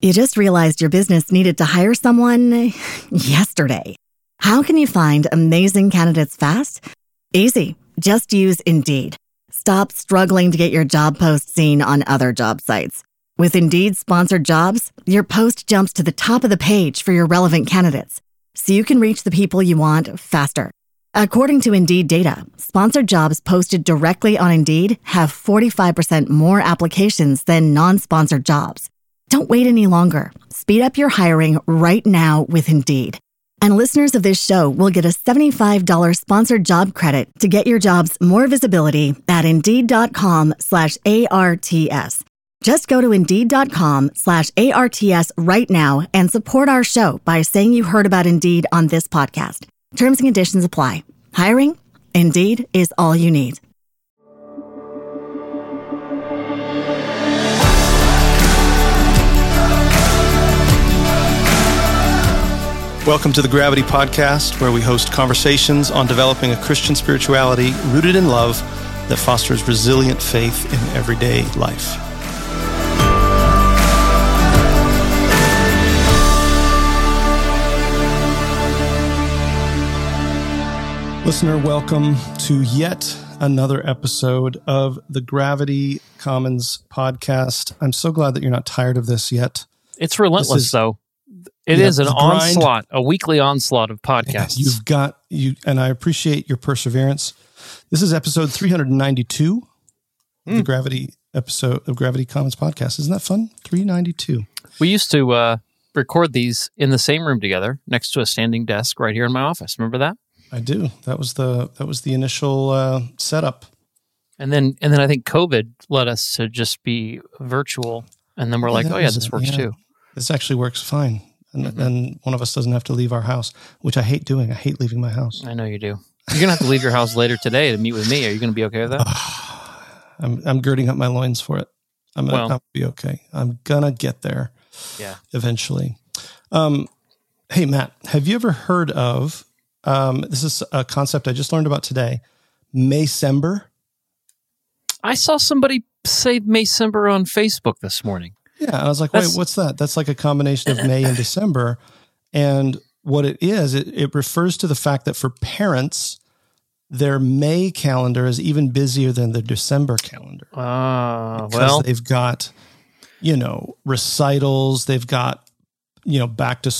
You just realized your business needed to hire someone yesterday. How can you find amazing candidates fast? Easy. Just use Indeed. Stop struggling to get your job post seen on other job sites. With Indeed sponsored jobs, your post jumps to the top of the page for your relevant candidates, so you can reach the people you want faster. According to Indeed data, sponsored jobs posted directly on Indeed have 45% more applications than non-sponsored jobs. Don't wait any longer. Speed up your hiring right now with Indeed. And listeners of this show will get a $75 sponsored job credit to get your jobs more visibility at Indeed.com/ARTS. Just go to Indeed.com/ARTS right now and support our show by saying you heard about Indeed on this podcast. Terms and conditions apply. Hiring? Indeed is all you need. Welcome to the Gravity Podcast, where we host conversations on developing a Christian spirituality rooted in love that fosters resilient faith in everyday life. Listener, welcome to yet another episode of the Gravity Commons Podcast. I'm so glad that you're not tired of this yet. It's relentless, though. It is an onslaught, a weekly onslaught of podcasts. You've got and I appreciate your perseverance. This is episode 392 of the Gravity episode of Gravity Commons Podcast. Isn't that fun? 392. We used to record these in the same room together, next to a standing desk right here in my office. Remember that? I do. That was the initial setup. And then I think COVID led us to just be virtual, and then we're like, this works too. This actually works fine. And one of us doesn't have to leave our house, which I hate doing. I hate leaving my house. I know you do. You're going to have to leave your house later today to meet with me. Are you going to be okay with that? I'm girding up my loins for it. I'm going to be okay. I'm going to get there eventually. Hey, Matt, have you ever heard of, this is a concept I just learned about today, Maycember? I saw somebody say Maycember on Facebook this morning. Yeah, I was like, wait, what's that? That's like a combination of May and December. And what it is, it refers to the fact that for parents, their May calendar is even busier than the December calendar. Because they've got, recitals, they've got, they've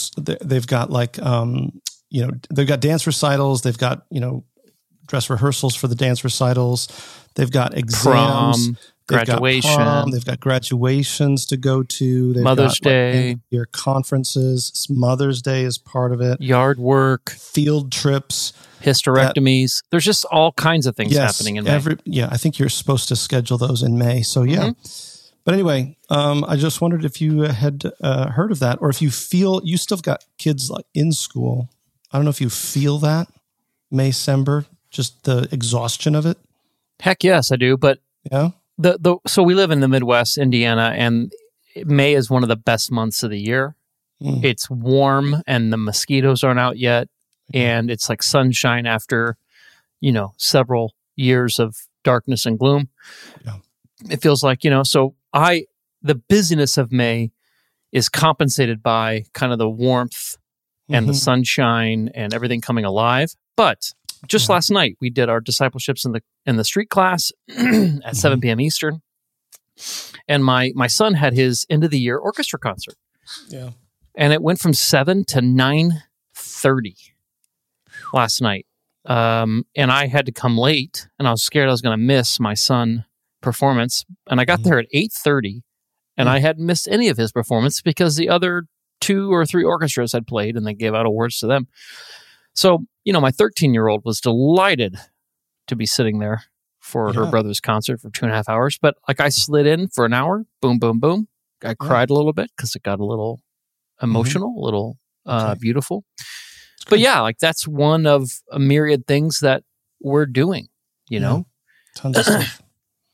got like, they've got dance recitals, they've got, dress rehearsals for the dance recitals, they've got exams. Prom. Graduation. They've got graduations to go to. They've Mother's Day. Your conferences. Mother's Day is part of it. Yard work. Field trips. Hysterectomies. There's just all kinds of things happening in May. I think you're supposed to schedule those in May. So, yeah. Mm-hmm. But anyway, I just wondered if you had heard of that, or if you feel you still got kids like in school. I don't know if you feel that, Maycember, just the exhaustion of it. Heck yes, I do. But yeah. So we live in the Midwest, Indiana, and May is one of the best months of the year. Mm. It's warm and the mosquitoes aren't out yet. And it's like sunshine after, several years of darkness and gloom. Yeah. It feels like, so the busyness of May is compensated by kind of the warmth and the sunshine and everything coming alive. But just last night, we did our discipleships in the street class at 7 p.m. Eastern, and my son had his end of the year orchestra concert. Yeah, and it went from 7 to 9:30 last night, and I had to come late, and I was scared I was going to miss my son performance, and I got there at 8:30, and I hadn't missed any of his performance because the other 2 or 3 orchestras had played, and they gave out awards to them. So, my 13-year-old was delighted to be sitting there for her brother's concert for 2.5 hours. But I slid in for an hour, boom, boom, boom. I cried a little bit because it got a little emotional, a little beautiful. But that's one of a myriad things that we're doing, Tons of stuff.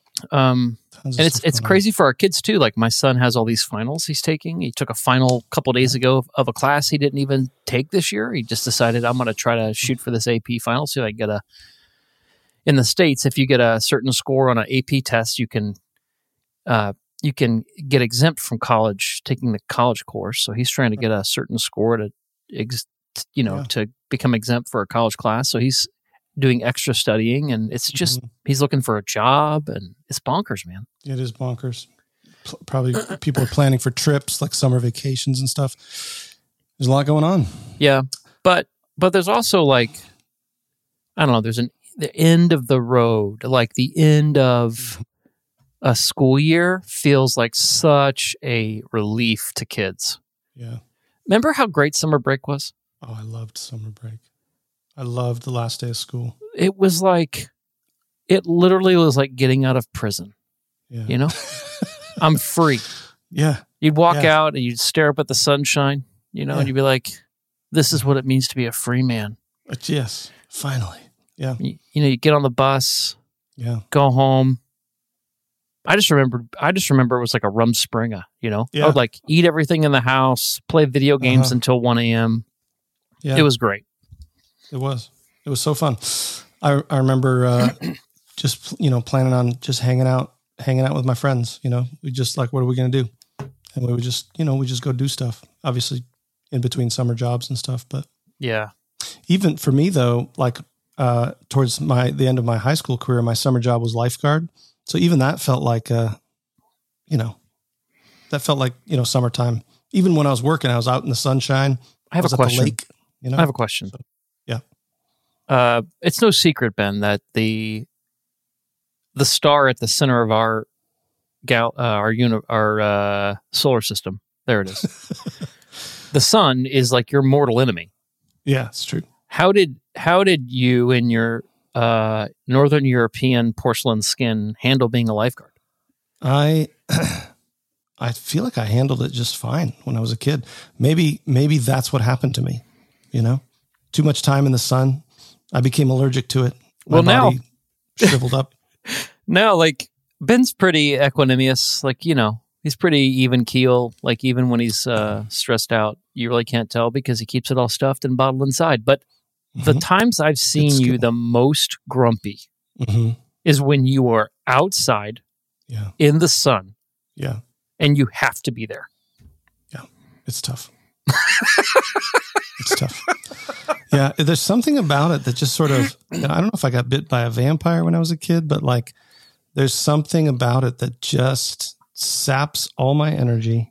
And it's crazy for our kids too. Like my son has all these finals he's taking. He took a final a couple days ago of a class he didn't even take this year. He just decided, I'm going to try to shoot for this AP final. So I get in the States, if you get a certain score on an AP test, you can you can get exempt from college, taking the college course. So he's trying to get a certain score to, to become exempt for a college class. So he's doing extra studying, and it's just he's looking for a job, and it's bonkers, man. It is bonkers. Probably people are planning for trips like summer vacations and stuff. There's a lot going on. Yeah, but there's also like, I don't know. There's the end of the road, like the end of a school year feels like such a relief to kids. Yeah. Remember how great summer break was? Oh, I loved summer break. I loved the last day of school. It was like, it literally was like getting out of prison. Yeah. You know, I'm free. Yeah. You'd walk out and you'd stare up at the sunshine, and you'd be like, this is what it means to be a free man. Yes. Finally. Yeah. You get on the bus, go home. I just remember it was like a Rumspringa, Yeah. I would like eat everything in the house, play video games until 1 a.m. Yeah. It was great. It was so fun. I remember just, planning on just hanging out with my friends, we just like, what are we going to do? And we would just, we just go do stuff, obviously in between summer jobs and stuff. But yeah, even for me though, like towards the end of my high school career, my summer job was lifeguard. So even that felt like, summertime. Even when I was working, I was out in the sunshine. I have a question. At the lake, I have a question. So, yeah. It's no secret, Ben, that the star at the center of our solar system, there it is. The sun is like your mortal enemy. Yeah, it's true. How did you in your Northern European porcelain skin handle being a lifeguard? I feel like I handled it just fine when I was a kid. Maybe that's what happened to me. Too much time in the sun. I became allergic to it. My body shriveled up. Now, like Ben's pretty equanimous. Like he's pretty even keel. Like even when he's stressed out, you really can't tell because he keeps it all stuffed and bottled inside. But the times I've seen you the most grumpy is when you are outside in the sun. Yeah. And you have to be there. Yeah. It's tough. It's tough. Yeah. There's something about it that just sort of, I don't know if I got bit by a vampire when I was a kid, but like there's something about it that just saps all my energy.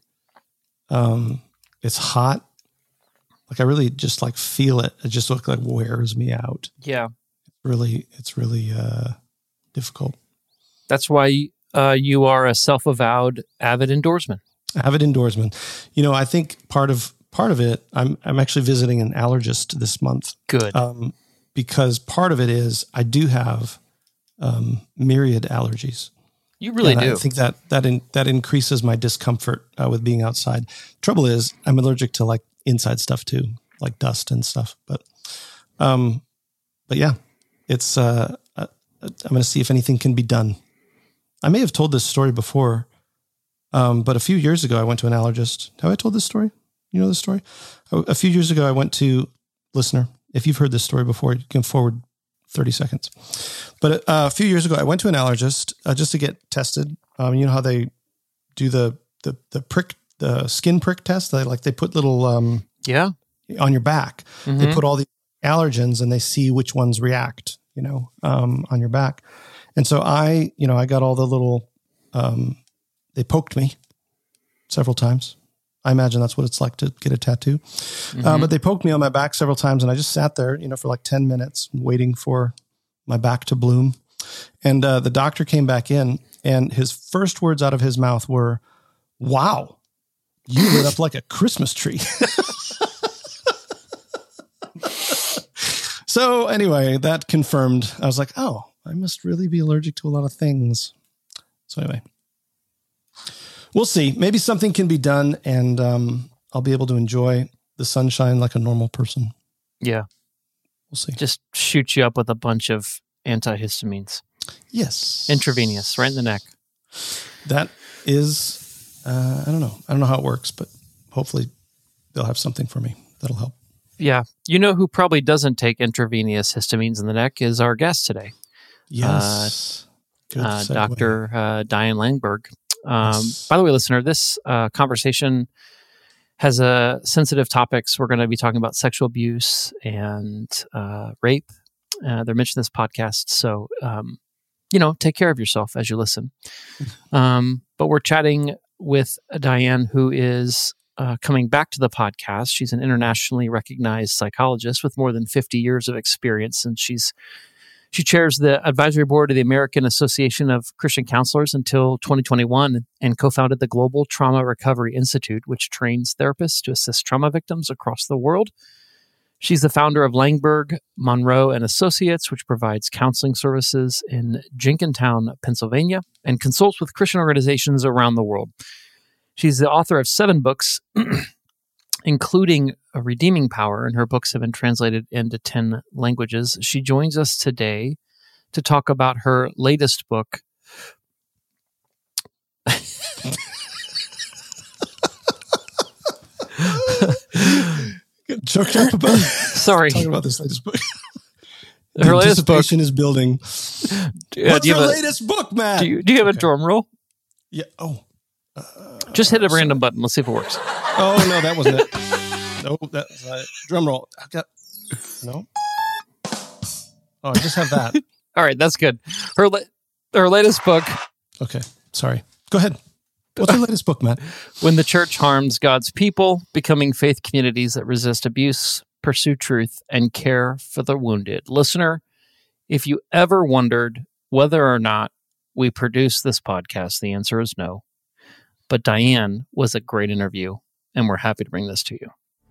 It's hot. Like I really just like feel it. It just like wears me out. Yeah. It's really difficult. That's why you are a self-avowed avid indoorsman. Avid indoorsman. I think part of it, I'm actually visiting an allergist this month. Good. Because part of it is I do have myriad allergies. You really do. I think that increases my discomfort with being outside. Trouble is, I'm allergic to like inside stuff too, like dust and stuff. But yeah, it's. I'm going to see if anything can be done. I may have told this story before, but a few years ago I went to an allergist. Have I told this story? You know this story? A few years ago I went to listener. If you've heard this story before, you can forward 30 seconds. But a few years ago, I went to an allergist just to get tested. You know how they do the skin prick test? They put little on your back. Mm-hmm. They put all the allergens and they see which ones react, on your back. And so I got all the little, they poked me several times. I imagine that's what it's like to get a tattoo. Mm-hmm. But they poked me on my back several times and I just sat there, for like 10 minutes waiting for my back to bloom. And the doctor came back in and his first words out of his mouth were, "Wow, you lit up like a Christmas tree." So anyway, that confirmed. I was like, oh, I must really be allergic to a lot of things. So anyway. We'll see. Maybe something can be done and I'll be able to enjoy the sunshine like a normal person. Yeah. We'll see. Just shoot you up with a bunch of antihistamines. Yes. Intravenous, right in the neck. That is, I don't know. I don't know how it works, but hopefully they'll have something for me that'll help. Yeah. You know who probably doesn't take intravenous histamines in the neck is our guest today. Yes. Dr. Diane Langberg. By the way, listener, this conversation has sensitive topics. We're going to be talking about sexual abuse and rape. They're mentioned in this podcast. So, take care of yourself as you listen. But we're chatting with Diane, who is coming back to the podcast. She's an internationally recognized psychologist with more than 50 years of experience, and she chairs the advisory board of the American Association of Christian Counselors until 2021 and co-founded the Global Trauma Recovery Institute, which trains therapists to assist trauma victims across the world. She's the founder of Langberg, Monroe and Associates, which provides counseling services in Jenkintown, Pennsylvania, and consults with Christian organizations around the world. She's the author of 7 books, including A Redeeming Power, and her books have been translated into 10 languages. She joins us today to talk about her latest book. Choked up about Sorry. talking about this latest book. Her latest book is building. What's your latest book, Matt? Do you have a drum roll? Yeah. Oh. Just hit a random button. Let's see if it works. Oh, no, that wasn't it. No, that's drum roll. No. Oh, I just have that. All right, that's good. Her latest book. Okay, sorry. Go ahead. What's your latest book, Matt? When the Church Harms God's People, Becoming Faith Communities That Resist Abuse, Pursue Truth, and Care for the Wounded. Listener, if you ever wondered whether or not we produce this podcast, the answer is no. But Diane was a great interview, and we're happy to bring this to you.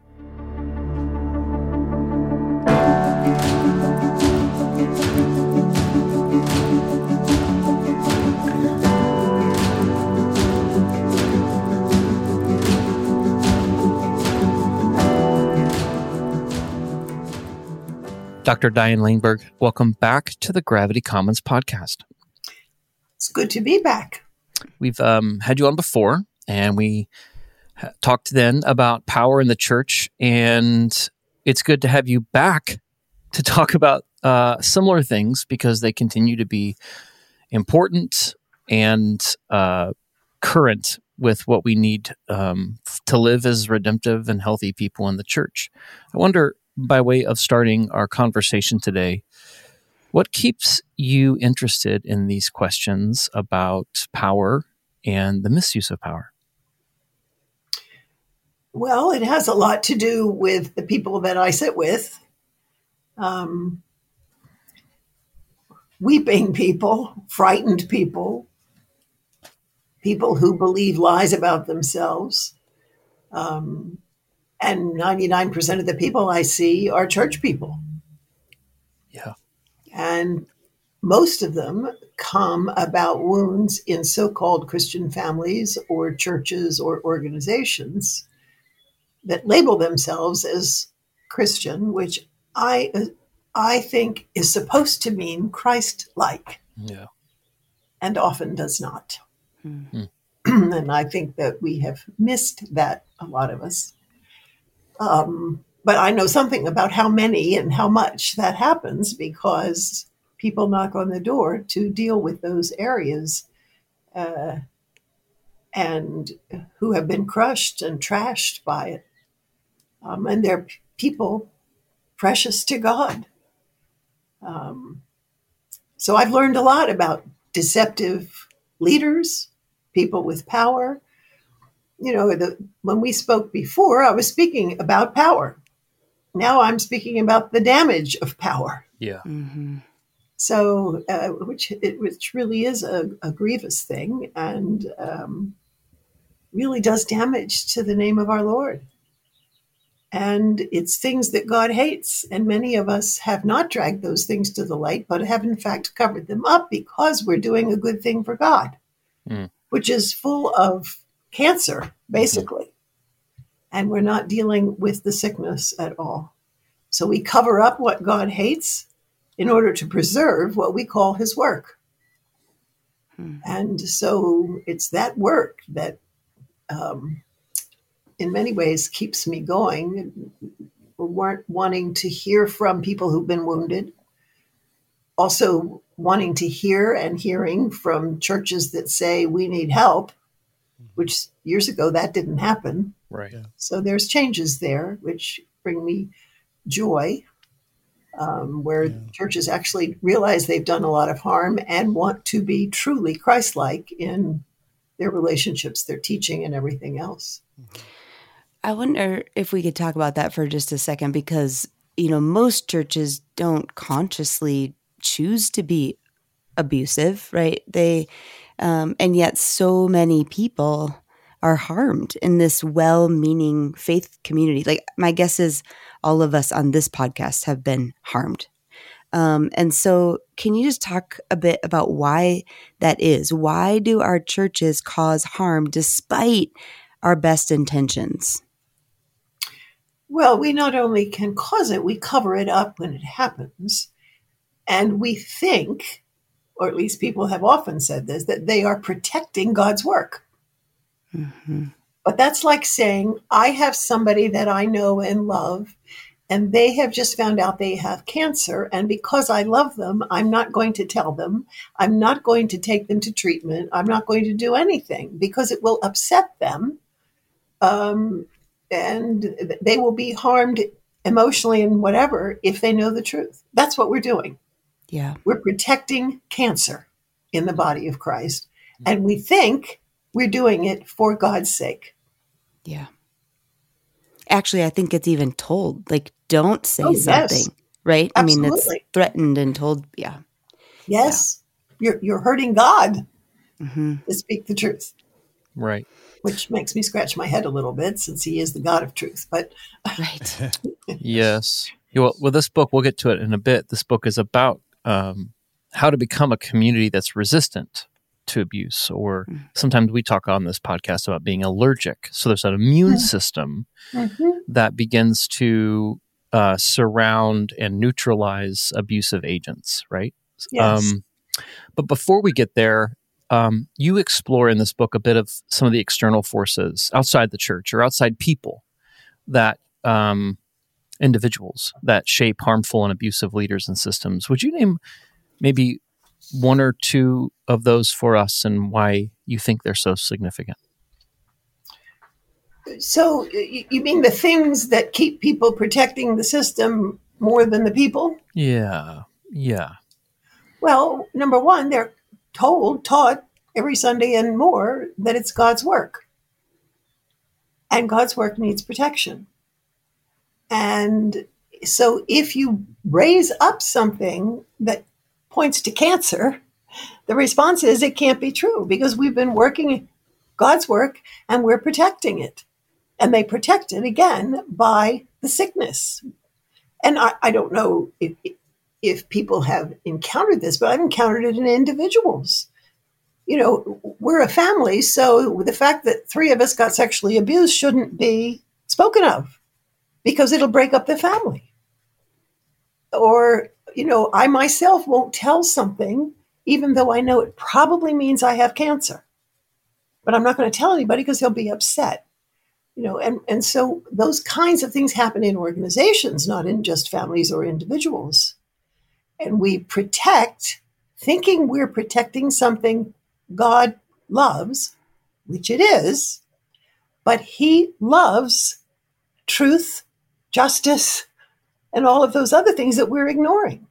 Dr. Diane Langberg, welcome back to the Gravity Commons podcast. It's good to be back. We've had you on before, and we talked then about power in the church, and it's good to have you back to talk about similar things because they continue to be important and current with what we need to live as redemptive and healthy people in the church. I wonder, by way of starting our conversation today, what keeps you interested in these questions about power and the misuse of power? Well, it has a lot to do with the people that I sit with. Weeping people, frightened people, people who believe lies about themselves. And 99% of the people I see are church people. Yeah. And most of them come about wounds in so-called Christian families or churches or organizations that label themselves as Christian, which I think is supposed to mean Christ-like. Yeah. And often does not. Mm-hmm. And I think that we have missed that, a lot of us. But I know something about how many and how much that happens because people knock on the door to deal with those areas and who have been crushed and trashed by it. And they're people precious to God. So I've learned a lot about deceptive leaders, people with power. You know, when we spoke before, I was speaking about power. Now I'm speaking about the damage of power. Yeah. Mm-hmm. So, which really is a grievous thing and really does damage to the name of our Lord. And it's things that God hates. And many of us have not dragged those things to the light, but have in fact covered them up because we're doing a good thing for God, which is full of cancer, basically. And we're not dealing with the sickness at all. So we cover up what God hates in order to preserve what we call his work. And so it's that work that in many ways keeps me going. Wanting to hear from people who've been wounded. Also wanting to hear and hearing from churches that say we need help which years ago that didn't happen. Right. Yeah. So there's changes there, which bring me joy, where churches actually realize they've done a lot of harm and want to be truly Christ-like in their relationships, their teaching, and everything else. I wonder if we could talk about that for just a second, because, most churches don't consciously choose to be abusive, right? And yet so many people are harmed in this well-meaning faith community. Like, my guess is all of us on this podcast have been harmed. And so can you just talk a bit about why that is? Why do our churches cause harm despite our best intentions? Well, we not only can cause it, we cover it up when it happens. And we think, or at least people have often said this, that they are protecting God's work. Mm-hmm. But that's like saying, I have somebody that I know and love, and they have just found out they have cancer. And because I love them, I'm not going to tell them. I'm not going to take them to treatment. I'm not going to do anything because it will upset them. And they will be harmed emotionally and whatever if they know the truth. That's what we're doing. Yeah. We're protecting cancer in the body of Christ. And we think we're doing it for God's sake. Yeah. Actually, I think it's even told, like, don't say something, right? Absolutely. I mean, it's threatened and told. Yeah. Yes. Yeah. You're hurting God Mm-hmm. to speak the truth. Right. Which makes me scratch my head a little bit since he is the God of truth. But Right. Yes. Well, this book, we'll get to it in a bit. This book is about how to become a community that's resistant to abuse, or sometimes we talk on this podcast about being allergic. So there's an immune system that begins to surround and neutralize abusive agents, right? yes. But before we get there, you explore in this book a bit of some of the external forces outside the church or outside people that individuals that shape harmful and abusive leaders and systems. Would you name maybe one or two of those for us and why you think they're so significant? So you mean the things that keep people protecting the system more than the people? Yeah. Well, number one, they're taught every Sunday and more that it's God's work. And God's work needs protection. And so if you raise up something that points to cancer, the response is it can't be true because we've been working God's work and we're protecting it. And they protect it again by the sickness. And I don't know if people have encountered this, but I've encountered it in individuals. We're a family, so the fact that 3 of us got sexually abused shouldn't be spoken of because it'll break up the family. Or, I myself won't tell something, even though I know it probably means I have cancer. But I'm not going to tell anybody because they'll be upset. And so those kinds of things happen in organizations, not in just families or individuals. And we protect, thinking we're protecting something God loves, which it is, but he loves truth, justice, and all of those other things that we're ignoring.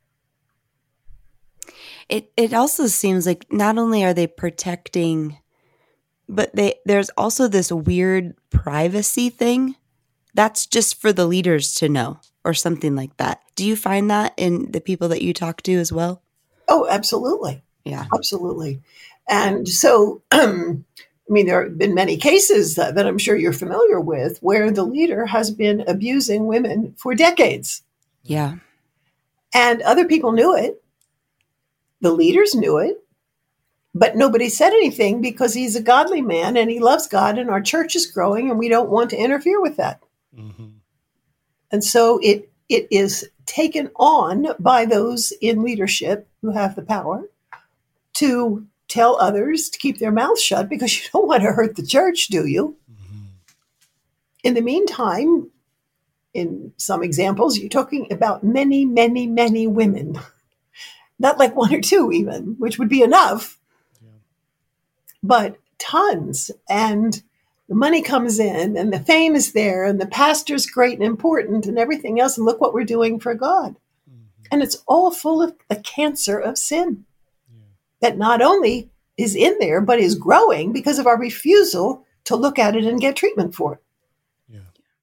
It also seems like not only are they protecting, but there's also this weird privacy thing that's just for the leaders to know or something like that. Do you find that in the people that you talk to as well? Oh, absolutely. Yeah. Absolutely. And so, there have been many cases that I'm sure you're familiar with where the leader has been abusing women for decades. Yeah. And other people knew it. The leaders knew it. But nobody said anything because he's a godly man and he loves God and our church is growing and we don't want to interfere with that. Mm-hmm. And so it is taken on by those in leadership who have the power to tell others to keep their mouths shut because you don't want to hurt the church, do you? Mm-hmm. In the meantime, in some examples, you're talking about many, many, many women, not like 1 or 2 even, which would be enough. But tons, and the money comes in, and the fame is there, and the pastor's great and important, and everything else, and look what we're doing for God. And it's all full of the cancer of sin that not only is in there, but is growing because of our refusal to look at it and get treatment for it. Yeah.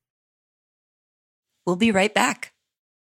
We'll be right back.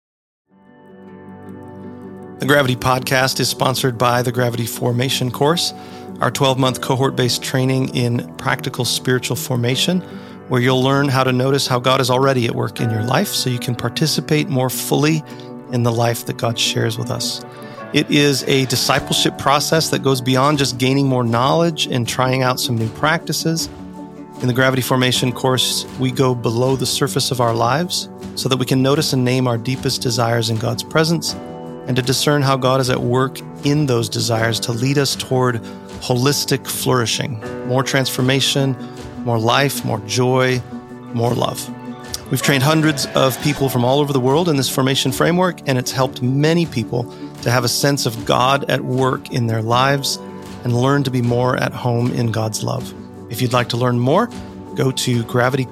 The Gravity Podcast is sponsored by the Gravity Formation course, our 12-month cohort-based training in practical spiritual formation, where you'll learn how to notice how God is already at work in your life so you can participate more fully in the life that God shares with us. It is a discipleship process that goes beyond just gaining more knowledge and trying out some new practices. In the Gravity Formation course, we go below the surface of our lives so that we can notice and name our deepest desires in God's presence and to discern how God is at work in those desires to lead us toward holistic flourishing, more transformation, more life, more joy, more love. We've trained hundreds of people from all over the world in this formation framework, and it's helped many people to have a sense of God at work in their lives and learn to be more at home in God's love. If you'd like to learn more, go to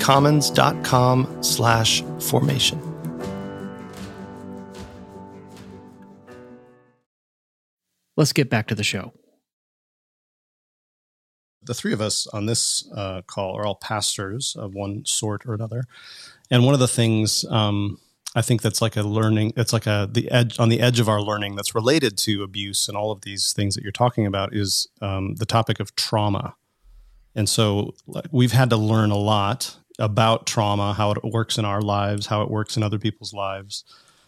gravitycommons.com/formation. Let's get back to the show. The three of us on this call are all pastors of one sort or another. And one of the things I think that's like a learning, it's like the edge of our learning that's related to abuse and all of these things that you're talking about is the topic of trauma. And so we've had to learn a lot about trauma, how it works in our lives, how it works in other people's lives,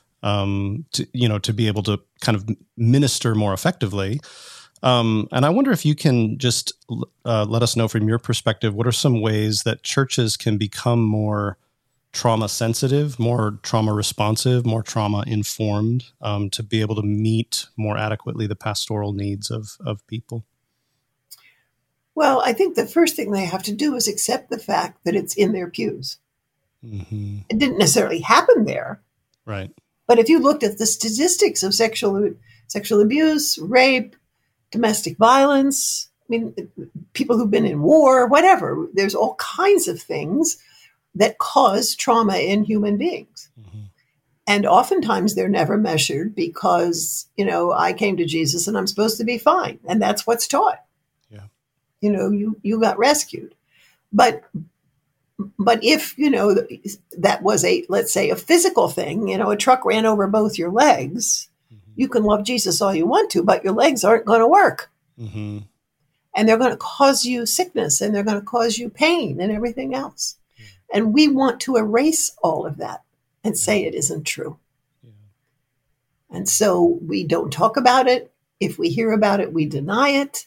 to be able to kind of minister more effectively. And I wonder if you can just let us know from your perspective, what are some ways that churches can become more trauma sensitive, more trauma responsive, more trauma informed, to be able to meet more adequately the pastoral needs of people? Well, I think the first thing they have to do is accept the fact that it's in their pews. Mm-hmm. It didn't necessarily happen there. Right. But if you looked at the statistics of sexual abuse, rape, domestic violence, I mean, people who've been in war, whatever, there's all kinds of things that cause trauma in human beings. Mm-hmm. And oftentimes they're never measured because, I came to Jesus and I'm supposed to be fine. And that's what's taught. Yeah. You got rescued. But if, that was let's say a physical thing, a truck ran over both your legs, mm-hmm. you can love Jesus all you want to, but your legs aren't going to work. Mm-hmm. And they're going to cause you sickness and they're going to cause you pain and everything else. Yeah. And we want to erase all of that and say it isn't true. Yeah. And so we don't talk about it. If we hear about it, we deny it.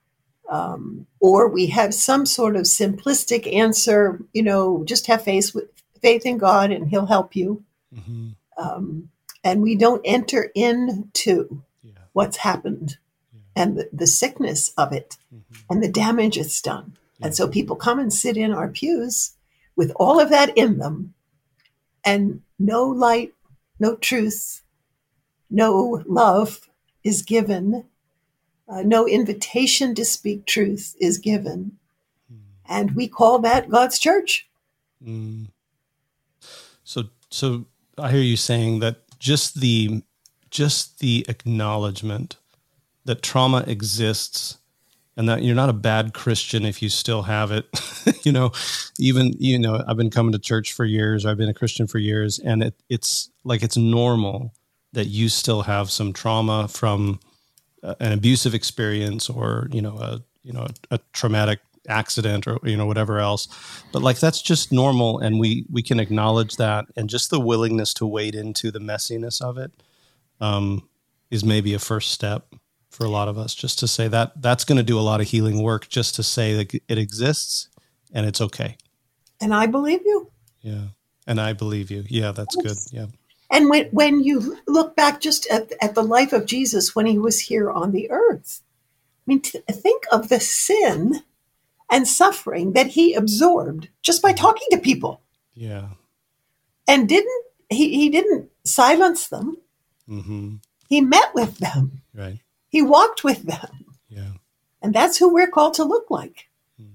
Or we have some sort of simplistic answer, just have faith in God and he'll help you. Mm-hmm. And we don't enter into what's happened and the sickness of it and the damage it's done. And so people come and sit in our pews with all of that in them and no light, no truth, no love is given. No invitation to speak truth is given. And we call that God's church. Mm. So I hear you saying that just the acknowledgement that trauma exists and that you're not a bad Christian if you still have it. I've been coming to church for years. I've been a Christian for years. And it's like, it's normal that you still have some trauma from an abusive experience or, a traumatic accident or, whatever else. But like, that's just normal. And we can acknowledge that. And just the willingness to wade into the messiness of it is maybe a first step for a lot of us, just to say that that's going to do a lot of healing work, just to say that it exists and it's okay. And I believe you. Yeah. And I believe you. Yeah, that's good. Yeah. And when you look back just at the life of Jesus when he was here on the earth, I mean, think of the sin and suffering that he absorbed just by talking to people. Yeah. And he didn't silence them. Mm-hmm. He met with them. Right. He walked with them. Yeah. And that's who we're called to look like.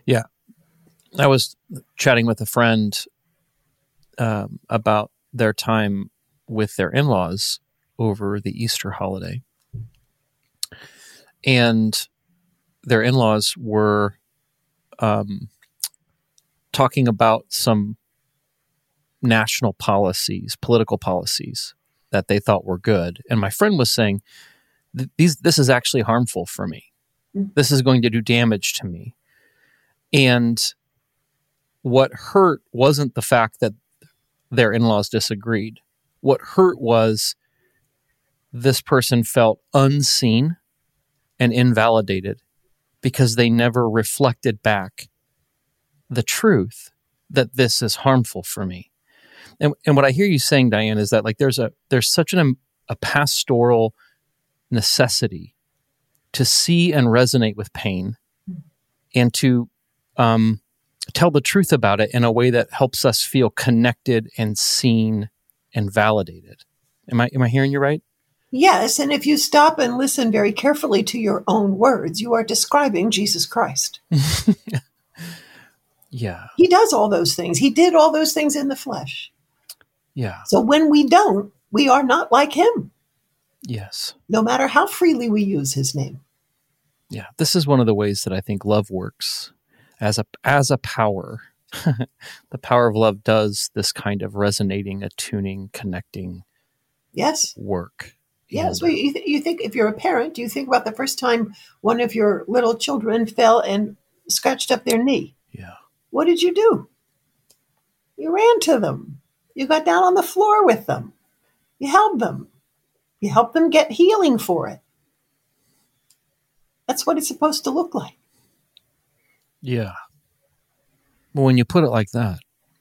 Yeah. I was chatting with a friend about their time with their in-laws over the Easter holiday. And their in-laws were talking about some national policies, political policies that they thought were good. And my friend was saying, this is actually harmful for me. This is going to do damage to me. And what hurt wasn't the fact that their in-laws disagreed. What hurt was this person felt unseen and invalidated because they never reflected back the truth that this is harmful for me. And what I hear you saying, Diane, is that like there's such a pastoral necessity to see and resonate with pain and to tell the truth about it in a way that helps us feel connected and seen and validated. Am I hearing you right? Yes, and if you stop and listen very carefully to your own words, you are describing Jesus Christ. Yeah. He does all those things. He did all those things in the flesh. Yeah. So when we don't, we are not like him, Yes. no matter how freely we use his name. Yeah. This is one of the ways that I think love works as a power. The power of love does this kind of resonating, attuning, connecting Yes. work. Yes. And, Well, you think if you're a parent, you think about the first time one of your little children fell and scratched up their knee. yeah. What did you do? You ran to them. You got down on the floor with them. You held them. You helped them get healing for it. That's what it's supposed to look like. Yeah. Well, when you put it like that.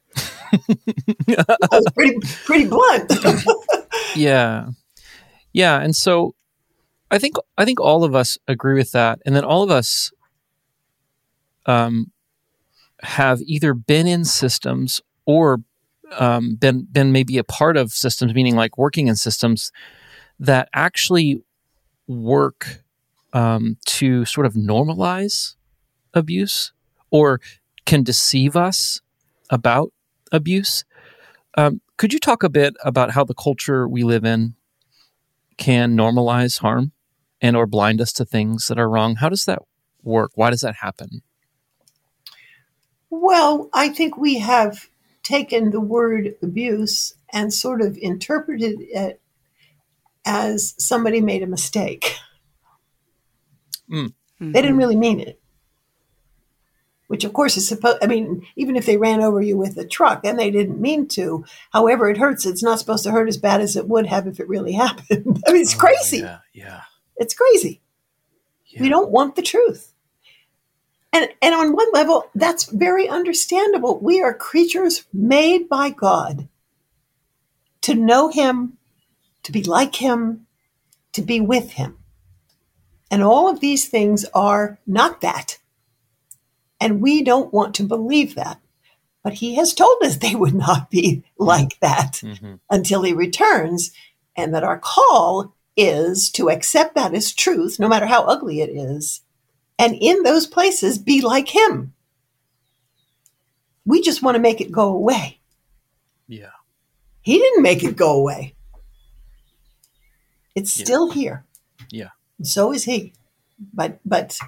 That was pretty blunt. Yeah. Yeah. And so I think all of us agree with that. And then all of us have either been in systems or been maybe a part of systems, meaning like working in systems that actually work to sort of normalize abuse or can deceive us about abuse. Could you talk a bit about how the culture we live in can normalize harm and or blind us to things that are wrong? How does that work? Why does that happen? Well, I think we have taken the word abuse and sort of interpreted it as somebody made a mistake. Mm. They didn't really mean it. Which, of course, is supposed, I mean, even if they ran over you with a truck and they didn't mean to, however it hurts, it's not supposed to hurt as bad as it would have if it really happened. I mean, it's crazy. Yeah. It's crazy. Yeah. We don't want the truth. And on one level, that's very understandable. We are creatures made by God to know him, to be like him, to be with him. And all of these things are not that. And we don't want to believe that. But he has told us they would not be like that until he returns, and that our call is to accept that as truth, no matter how ugly it is, and in those places be like him. We just want to make it go away. Yeah. He didn't make it go away. It's still here. Yeah. And so is he. But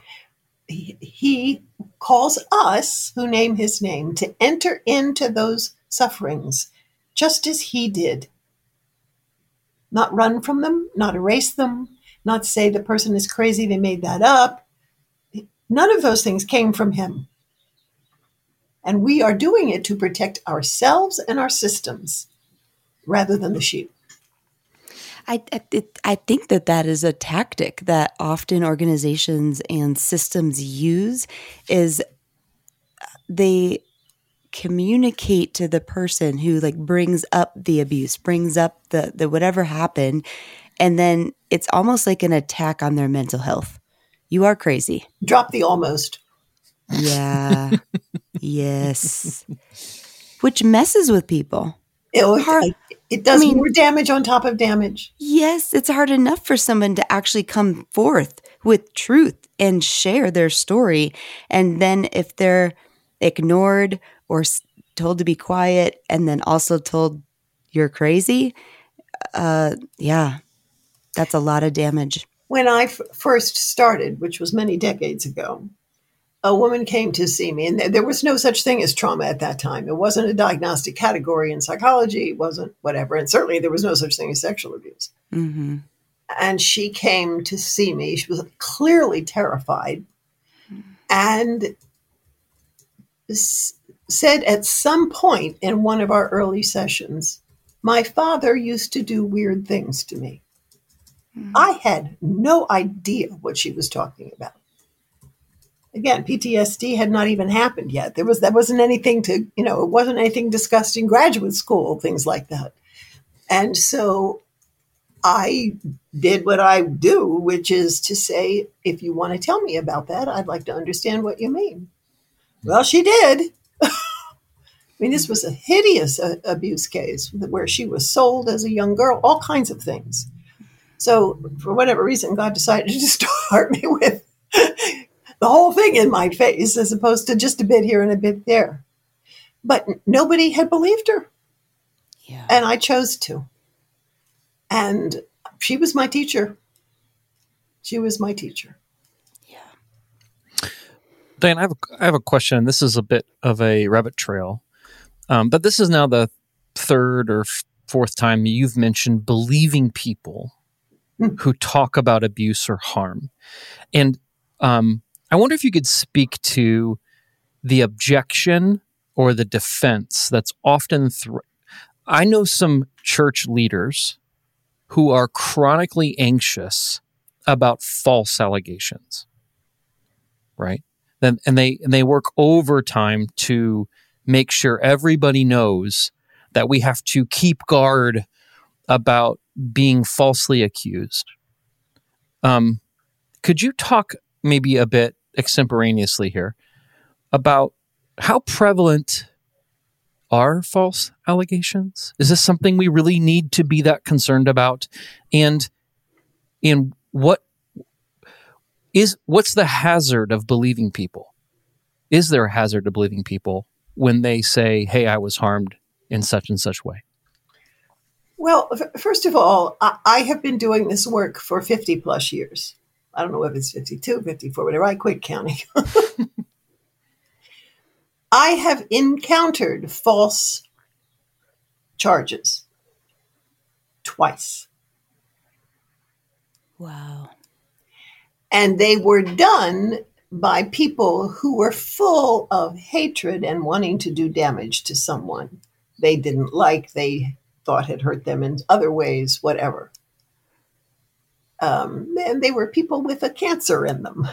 he calls us who name his name to enter into those sufferings just as he did. Not run from them, not erase them, not say the person is crazy, they made that up. None of those things came from him. And we are doing it to protect ourselves and our systems rather than the sheep. I think that is a tactic that often organizations and systems use, is they communicate to the person who like brings up the abuse, brings up the whatever happened, and then it's almost like an attack on their mental health. You are crazy. Drop the almost. Yeah. Yes. Which messes with people. It does more damage on top of damage. Yes, it's hard enough for someone to actually come forth with truth and share their story. And then if they're ignored or told to be quiet and then also told you're crazy, yeah, that's a lot of damage. When I first started, which was many decades ago, a woman came to see me, and there was no such thing as trauma at that time. It wasn't a diagnostic category in psychology. It wasn't whatever. And certainly there was no such thing as sexual abuse. Mm-hmm. And she came to see me. She was clearly terrified and said at some point in one of our early sessions, my father used to do weird things to me. I had no idea what she was talking about. Again, PTSD had not even happened yet. That wasn't anything it wasn't anything discussed in graduate school, things like that. And so I did what I do, which is to say, if you want to tell me about that, I'd like to understand what you mean. Well, she did. I mean, this was a hideous abuse case where she was sold as a young girl, all kinds of things. So for whatever reason, God decided to start me with the whole thing in my face as opposed to just a bit here and a bit there. But nobody had believed her. Yeah. And I chose to. And she was my teacher. She was my teacher. Yeah. Diane, I have a question. This is a bit of a rabbit trail. But this is now the third or fourth time you've mentioned believing people who talk about abuse or harm. And I wonder if you could speak to the objection or the defense that's often I know some church leaders who are chronically anxious about false allegations, right? And they work overtime to make sure everybody knows that we have to keep guard about being falsely accused. Could you talk maybe a bit extemporaneously here about how prevalent are false allegations? Is this something we really need to be that concerned about? And what's the hazard of believing people? Is there a hazard of believing people when they say, hey, I was harmed in such and such way? Well, first of all, I have been doing this work for 50 plus years. I don't know if it's 52, 54, whatever. I quit counting. I have encountered false charges twice. Wow. And they were done by people who were full of hatred and wanting to do damage to someone they didn't like, they thought had hurt them in other ways, whatever. And they were people with a cancer in them,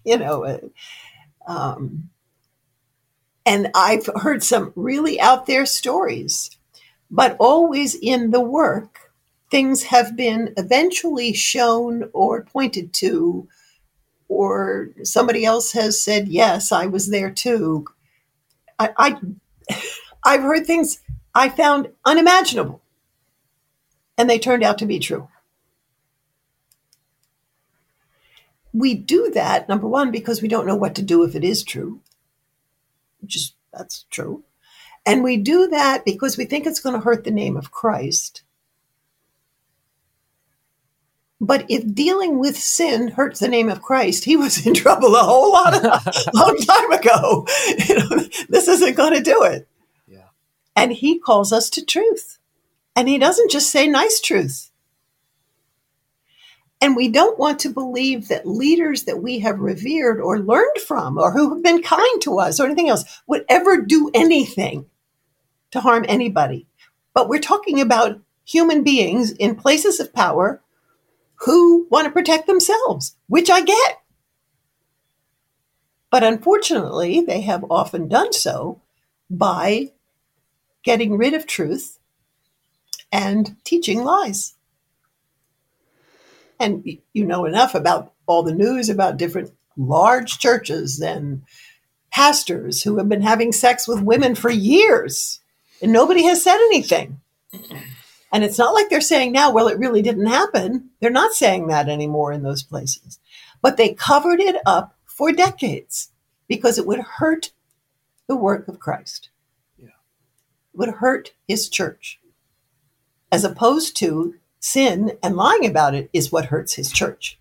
and I've heard some really out there stories, but always in the work, things have been eventually shown or pointed to, or somebody else has said, yes, I was there too. I've heard things I found unimaginable, and they turned out to be true. We do that, number one, because we don't know what to do if it is true, that's true. And we do that because we think it's going to hurt the name of Christ. But if dealing with sin hurts the name of Christ, he was in trouble a whole long time ago. This isn't going to do it. Yeah. And he calls us to truth. And he doesn't just say nice truth. And we don't want to believe that leaders that we have revered or learned from or who have been kind to us or anything else would ever do anything to harm anybody. But we're talking about human beings in places of power who want to protect themselves, which I get. But unfortunately, they have often done so by getting rid of truth and teaching lies. And you know enough about all the news about different large churches and pastors who have been having sex with women for years, and nobody has said anything. And it's not like they're saying now, well, it really didn't happen. They're not saying that anymore in those places. But they covered it up for decades because it would hurt the work of Christ. Yeah. It would hurt his church. As opposed to sin and lying about it is what hurts his church.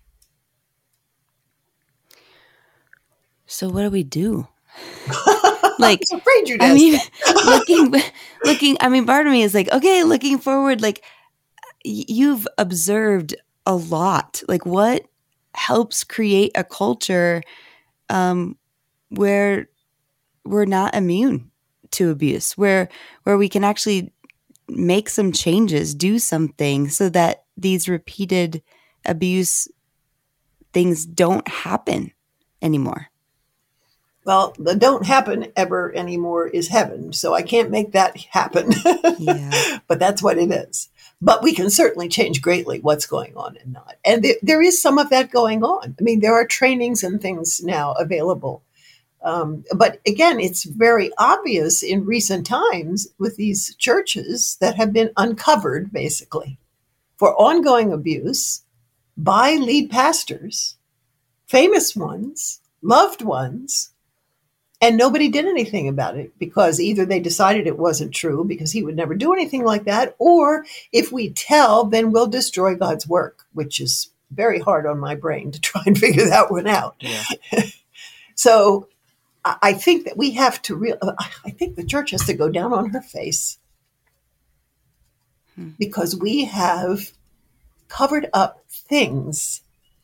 So what do we do? Like, I was afraid you'd ask. I mean, looking, I mean, part of me is like, okay, looking forward, like you've observed a lot. Like what helps create a culture where we're not immune to abuse, where we can actually make some changes, do something so that these repeated abuse things don't happen anymore? Well, the don't happen ever anymore is heaven. So I can't make that happen. Yeah. But that's what it is. But we can certainly change greatly what's going on and not. And there is some of that going on. I mean, there are trainings and things now available. But again, it's very obvious in recent times with these churches that have been uncovered, basically, for ongoing abuse by lead pastors, famous ones, loved ones, and nobody did anything about it because either they decided it wasn't true because he would never do anything like that, or if we tell, then we'll destroy God's work, which is very hard on my brain to try and figure that one out. Yeah. So I think that we have to I think the church has to go down on her face because we have covered up things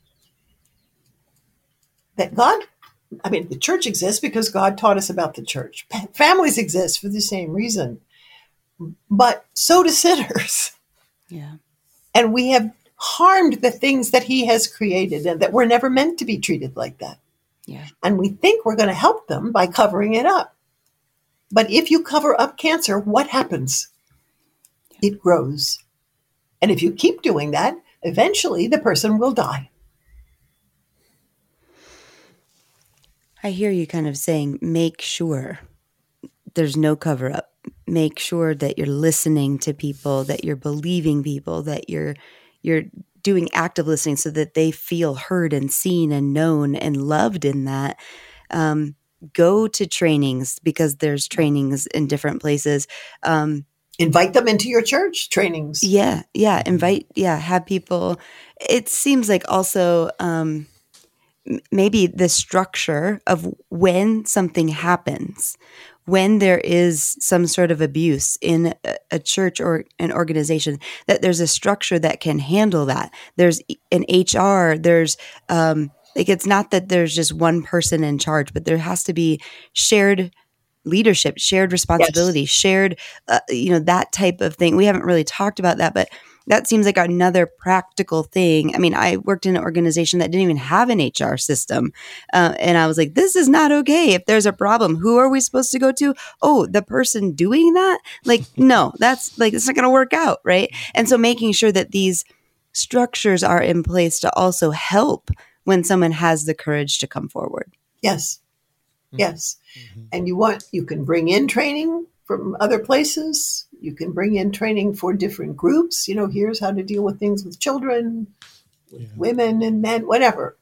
that the church exists because God taught us about the church. Families exist for the same reason, but so do sinners. Yeah. And we have harmed the things that he has created and that were never meant to be treated like that. Yeah. And we think we're going to help them by covering it up. But if you cover up cancer, what happens? It grows. And if you keep doing that, eventually the person will die. I hear you kind of saying, make sure there's no cover up. Make sure that you're listening to people, that you're believing people, that you're doing active listening so that they feel heard and seen and known and loved in that. Go to trainings because there's trainings in different places. Invite them into your church trainings. Yeah. Have people. It seems like also maybe the structure of when something happens, when there is some sort of abuse in a church or an organization, that there's a structure that can handle that. There's an HR, there's it's not that there's just one person in charge, but there has to be shared leadership, shared responsibility, yes. Shared, that type of thing. We haven't really talked about that, but that seems like another practical thing. I mean, I worked in an organization that didn't even have an HR system. And I was like, this is not okay. If there's a problem, who are we supposed to go to? Oh, the person doing that? Like, no, that's like, it's not going to work out. Right. And so making sure that these structures are in place to also help when someone has the courage to come forward. Yes. Yes. Mm-hmm. And you can bring in training from other places. You can bring in training for different groups. Here's how to deal with things with children, with women and men, whatever.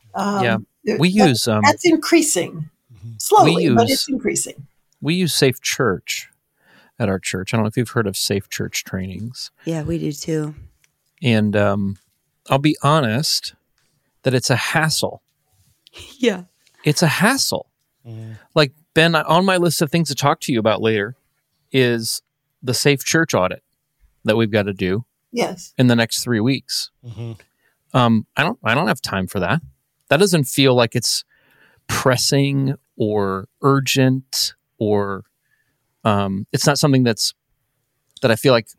We use that's increasing slowly, but it's increasing. We use Safe Church at our church. I don't know if you've heard of Safe Church trainings. Yeah, we do too. And I'll be honest that it's a hassle. Yeah, it's a hassle. Like, Ben, on my list of things to talk to you about later is the Safe Church audit that we've got to do. Yes. In the next 3 weeks. Mm-hmm. I don't have time for that. That doesn't feel like it's pressing or urgent or it's not something that I feel like,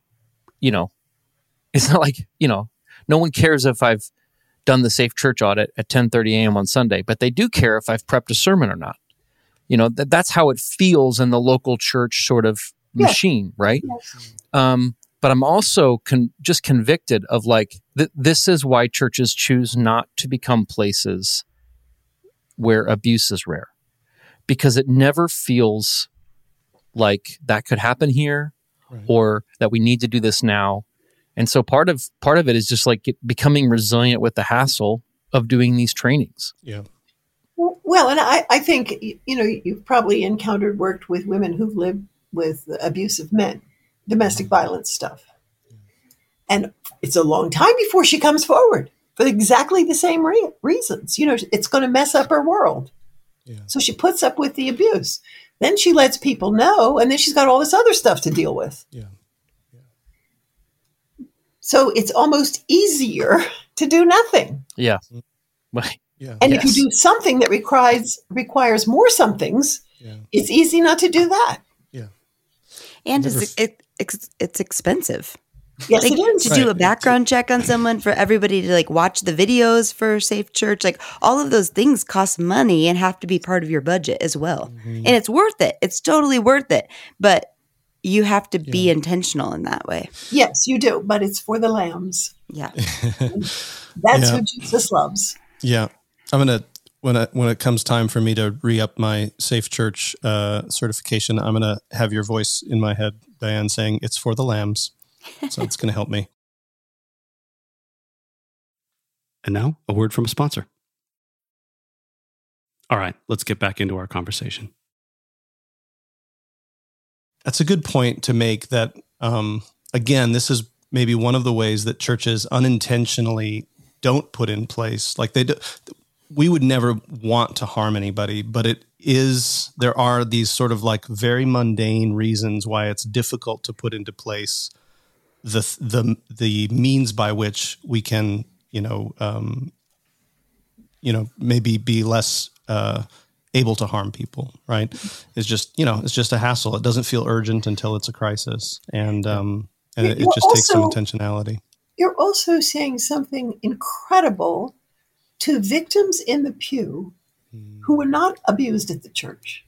it's not like, no one cares if I've done the Safe Church audit at 10:30 a.m. on Sunday, but they do care if I've prepped a sermon or not. That's how it feels in the local church sort of machine, right? Yes. But I'm also just convicted of this is why churches choose not to become places where abuse is rare, because it never feels like that could happen here, right, or that we need to do this now. And so part of it is just like becoming resilient with the hassle of doing these trainings. Yeah. Well, and I think, you've probably worked with women who've lived with abusive men, domestic violence stuff. And it's a long time before she comes forward for exactly the same reasons. It's going to mess up her world. Yeah. So she puts up with the abuse. Then she lets people know, and then she's got all this other stuff to deal with. Yeah. So it's almost easier to do nothing. Yeah. Right. Yeah. And if you do something that requires more somethings, it's easy not to do that. Yeah. And it's expensive. Yes, it is. To do a background check on someone, for everybody to watch the videos for Safe Church, all of those things cost money and have to be part of your budget as well. Mm-hmm. And it's worth it. It's totally worth it. But you have to be intentional in that way. Yes, you do. But it's for the lambs. Yeah. That's who Jesus loves. Yeah. I'm going to, when it comes time for me to re-up my Safe Church certification, I'm going to have your voice in my head, Diane, saying it's for the lambs. So it's going to help me. And now, a word from a sponsor. All right, let's get back into our conversation. That's a good point to make that, again, this is maybe one of the ways that churches unintentionally don't put in place. We would never want to harm anybody, but there are these sort of very mundane reasons why it's difficult to put into place the means by which we can, maybe be less able to harm people, right? It's just a hassle. It doesn't feel urgent until it's a crisis, and it just takes some intentionality. You're also saying something incredible to victims in the pew who were not abused at the church,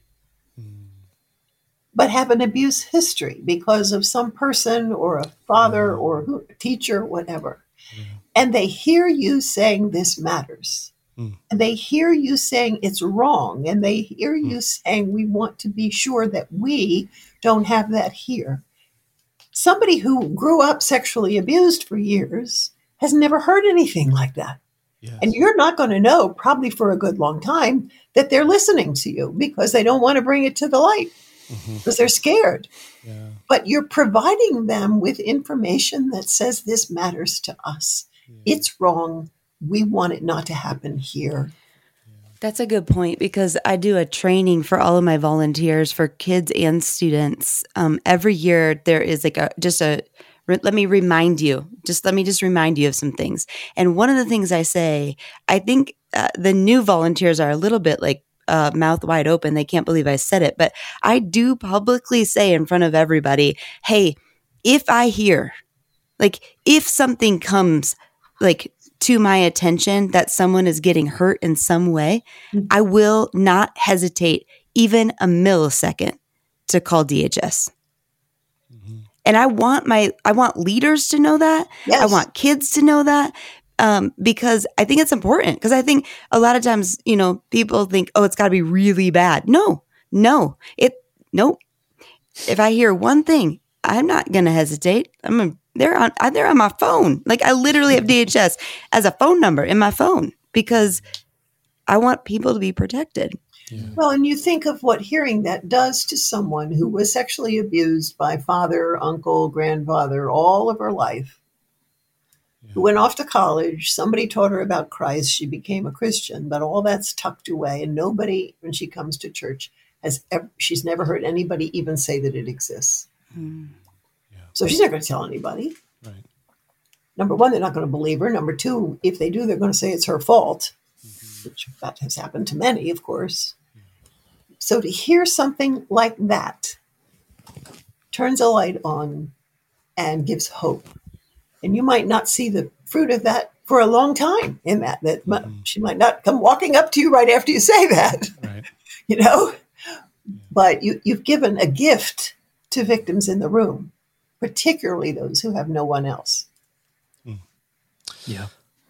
but have an abuse history because of some person or a father or a teacher, whatever. And they hear you saying this matters. And they hear you saying it's wrong. And they hear you saying we want to be sure that we don't have that here. Somebody who grew up sexually abused for years has never heard anything like that. Yes. And you're not going to know, probably for a good long time, that they're listening to you because they don't want to bring it to the light because they're scared. Yeah. But you're providing them with information that says this matters to us. Yeah. It's wrong. We want it not to happen here. That's a good point, because I do a training for all of my volunteers, for kids and students. Every year there is let me remind you of some things. And one of the things I say, I think the new volunteers are a little bit mouth wide open. They can't believe I said it, but I do publicly say in front of everybody, hey, if I hear, if something comes to my attention that someone is getting hurt in some way, I will not hesitate even a millisecond to call DHS. And I want leaders to know that. Yes. I want kids to know that, because I think it's important. Because I think a lot of times, people think, oh, it's got to be really bad. No. Nope. If I hear one thing, I'm not going to hesitate. They're on my phone. I literally have DHS as a phone number in my phone because I want people to be protected. Yeah. Well, and you think of what hearing that does to someone who was sexually abused by father, uncle, grandfather all of her life, who went off to college. Somebody taught her about Christ. She became a Christian, but all that's tucked away. And nobody, when she comes to church, she's never heard anybody even say that it exists. So she's not going to tell anybody. Right. Number one, they're not going to believe her. Number two, if they do, they're going to say it's her fault, which that has happened to many, of course. So to hear something like that turns a light on and gives hope. And you might not see the fruit of that for a long time in that she might not come walking up to you right after you say that, right. But you've given a gift to victims in the room, particularly those who have no one else. Yeah.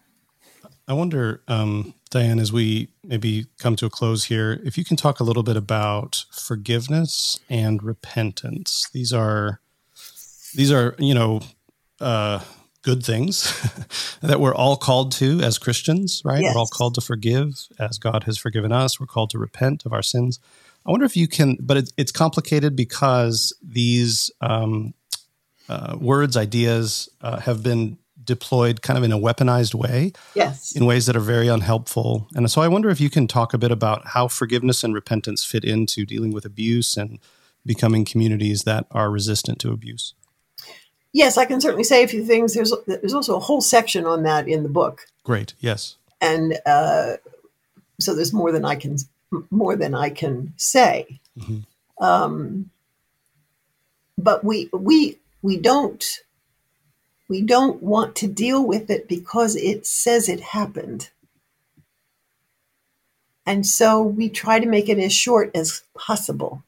I wonder, Diane, as we maybe come to a close here, if you can talk a little bit about forgiveness and repentance. These are good things that we're all called to as Christians, right? Yes. We're all called to forgive as God has forgiven us. We're called to repent of our sins. I wonder if you can, but it's complicated because these words, ideas have been deployed kind of in a weaponized way, Yes. in ways that are very unhelpful. And so I wonder if you can talk a bit about how forgiveness and repentance fit into dealing with abuse and becoming communities that are resistant to abuse. Yes, I can certainly say a few things. There's also a whole section on that in the book, Great. Yes. and so there's more than I can say. Mm-hmm. But we don't want to deal with it because it says it happened, and so we try to make it as short as possible.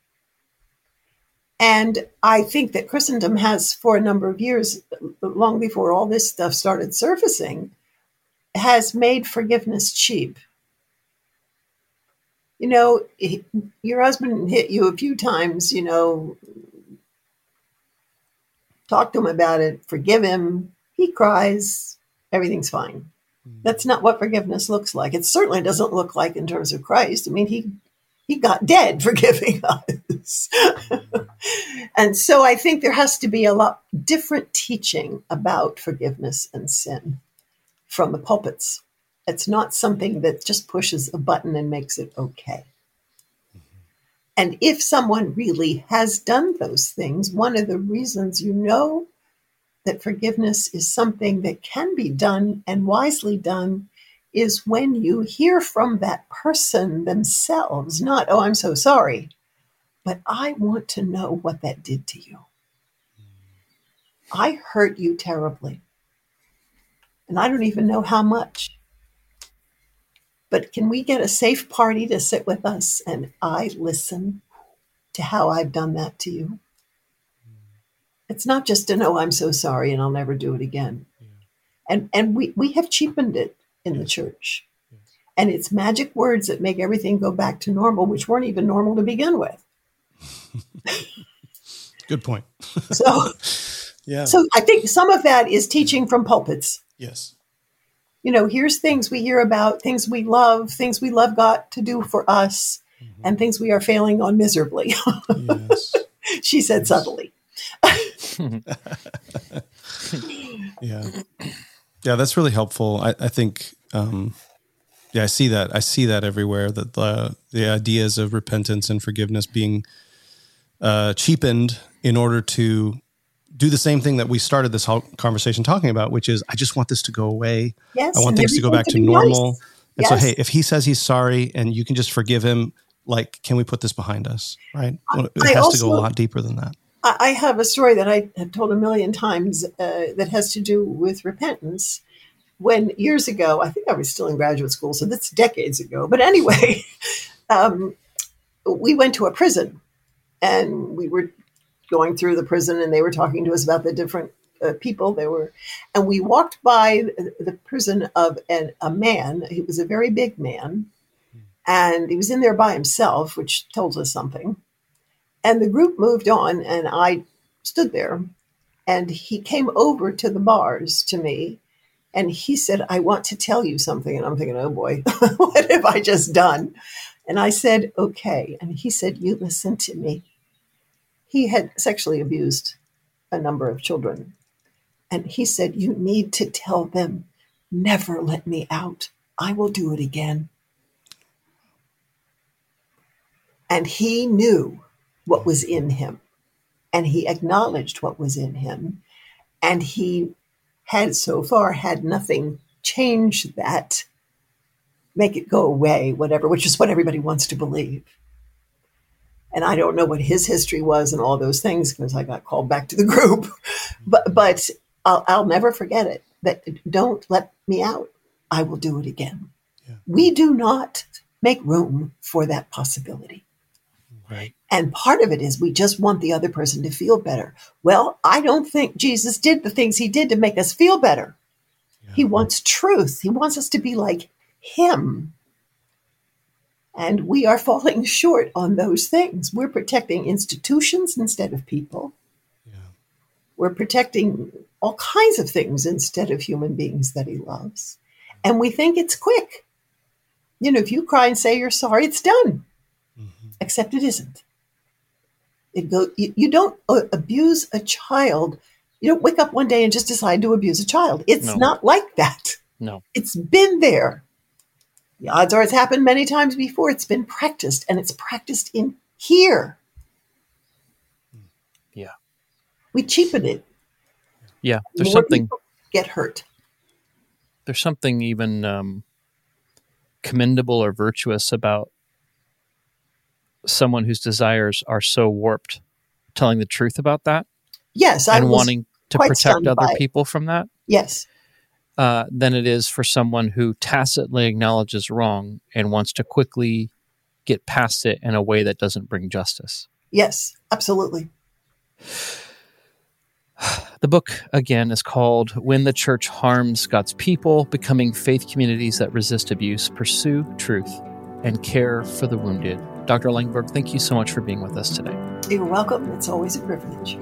And I think that Christendom has, for a number of years, long before all this stuff started surfacing, has made forgiveness cheap. You know, your husband hit you a few times, you know, talk to him about it, forgive him, he cries, everything's fine. That's not what forgiveness looks like. It certainly doesn't look like in terms of Christ. I mean, he got dead forgiving us. And so I think there has to be a lot different teaching about forgiveness and sin from the pulpits. It's not something that just pushes a button and makes it okay. And if someone really has done those things, one of the reasons you know that forgiveness is something that can be done and wisely done is when you hear from that person themselves, not, oh, I'm so sorry, but I want to know what that did to you. I hurt you terribly. And I don't even know how much. But can we get a safe party to sit with us and I listen to how I've done that to you? It's not just to know I'm so sorry and I'll never do it again. And we have cheapened it in the church. And it's magic words that make everything go back to normal, which weren't even normal to begin with. Good point. So, Yeah. so I think some of that is teaching from pulpits. Yes. You know, here's things we hear about, things we love God to do for us, and things we are failing on miserably. Yes. She said subtly. Yeah. Yeah, that's really helpful. I think, I see that. I see that everywhere, that the ideas of repentance and forgiveness being cheapened in order to do the same thing that we started this whole conversation talking about, which is, I just want this to go away. Yes, I want and things to go back to be normal. nice. And so, Yes. hey, if he says he's sorry and you can just forgive him, like, can we put this behind us? Right? It has to go a lot deeper than that. I have a story that I have told a million times that has to do with repentance. When years ago, I think I was still in graduate school, so that's decades ago. But anyway, we went to a prison and we were going through the prison and they were talking to us about the different people there were. And we walked by the prison of a man. He was a very big man and he was in there by himself, which told us something. And the group moved on and I stood there and he came over to the bars to me and he said, I want to tell you something. And I'm thinking, oh boy, what have I just done? And I said, okay. And he said, you listen to me. He had sexually abused a number of children. And he said, you need to tell them, never let me out. I will do it again. And he knew what was in him. And he acknowledged what was in him. And he had so far had nothing change that, make it go away, whatever, which is what everybody wants to believe. And I don't know what his history was and all those things because I got called back to the group. But I'll never forget it. That don't let me out. I will do it again. Yeah. We do not make room for that possibility. Right. And part of it is we just want the other person to feel better. Well, I don't think Jesus did the things he did to make us feel better. Yeah. He wants truth. He wants us to be like him. And we are falling short on those things. We're protecting institutions instead of people. Yeah. We're protecting all kinds of things instead of human beings that he loves. And we think it's quick. If you cry and say you're sorry, it's done. Mm-hmm. Except it isn't. You don't abuse a child. You don't wake up one day and just decide to abuse a child. It's not like that. No. It's been there. The odds are it's happened many times before. It's been practiced, and it's practiced in here. Yeah. We cheapen it. Yeah. There's More something people get hurt. There's something even commendable or virtuous about someone whose desires are so warped, telling the truth about that. Yes, and wanting to protect other people from that. Yes. Than it is for someone who tacitly acknowledges wrong and wants to quickly get past it in a way that doesn't bring justice. Yes, absolutely. The book, again, is called When the Church Harms God's People, Becoming Faith Communities That Resist Abuse, Pursue Truth, and Care for the Wounded. Dr. Langberg, thank you so much for being with us today. You're welcome. It's always a privilege.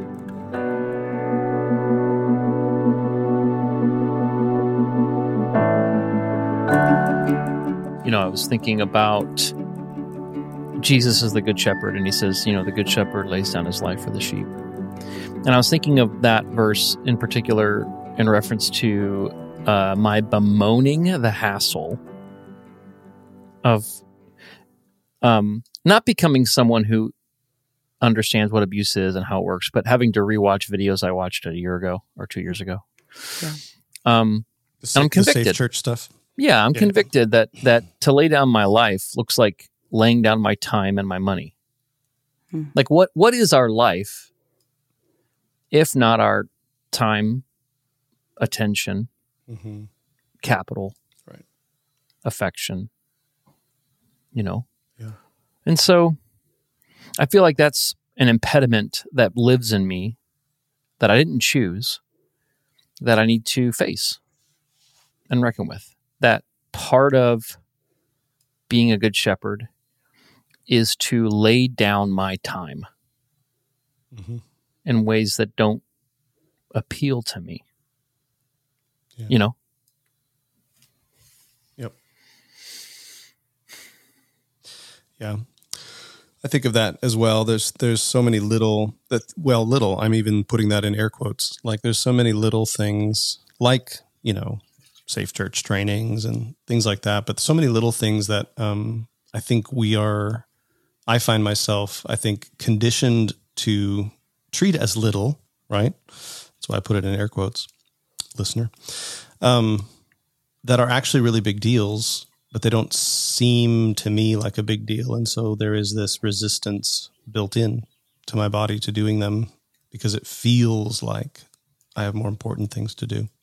I was thinking about Jesus as the Good Shepherd, and he says, the Good Shepherd lays down his life for the sheep. And I was thinking of that verse in particular in reference to my bemoaning the hassle of not becoming someone who understands what abuse is and how it works, but having to rewatch videos I watched a year ago or 2 years ago. Yeah. I'm convicted. The safe church stuff. Yeah, I'm convicted that to lay down my life looks like laying down my time and my money. Like what is our life if not our time, attention, capital, right, affection, Yeah. And so I feel like that's an impediment that lives in me that I didn't choose, that I need to face and reckon with. That part of being a good shepherd is to lay down my time in ways that don't appeal to me. Yeah. Yep. Yeah. I think of that as well. There's so many little, I'm even putting that in air quotes. Like there's so many little things like, safe church trainings and things like that. But so many little things that I think I find myself, conditioned to treat as little, right? That's why I put it in air quotes, listener, that are actually really big deals, but they don't seem to me like a big deal. And so there is this resistance built in to my body to doing them because it feels like I have more important things to do.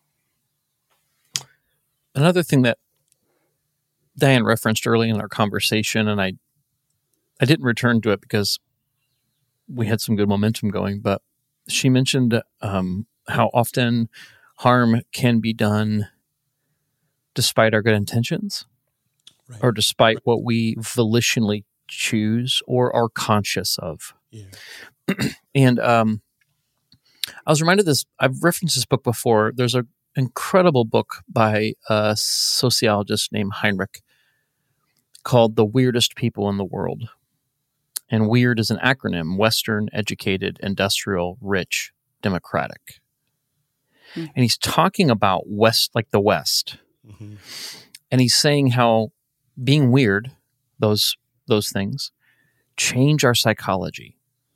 Another thing that Diane referenced early in our conversation, and I didn't return to it because we had some good momentum going, but she mentioned how often harm can be done despite our good intentions, right, or despite what we volitionally choose or are conscious of. Yeah. And I was reminded of this. I've referenced this book before. There's an incredible book by a sociologist named Heinrich called The Weirdest People in the World. And WEIRD is an acronym: Western, Educated, Industrial, Rich, Democratic. And he's talking about the West. And he's saying how being weird, those things, change our psychology.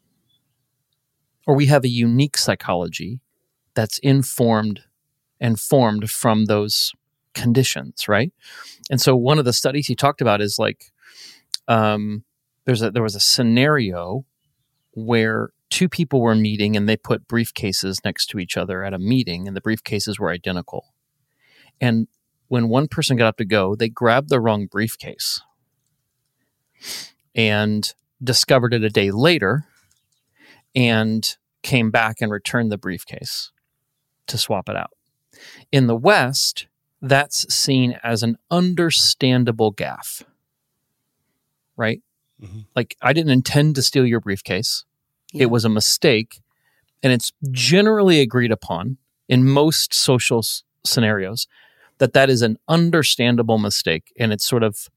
Or we have a unique psychology that's informed and formed from those conditions, right? And so one of the studies he talked about is like, there was a scenario where two people were meeting and they put briefcases next to each other at a meeting, and the briefcases were identical. And when one person got up to go, they grabbed the wrong briefcase and discovered it a day later and came back and returned the briefcase to swap it out. In the West, that's seen as an understandable gaffe, right? Like, I didn't intend to steal your briefcase. Yeah. It was a mistake. and it's generally agreed upon in most social scenarios that is an understandable mistake, and it's sort of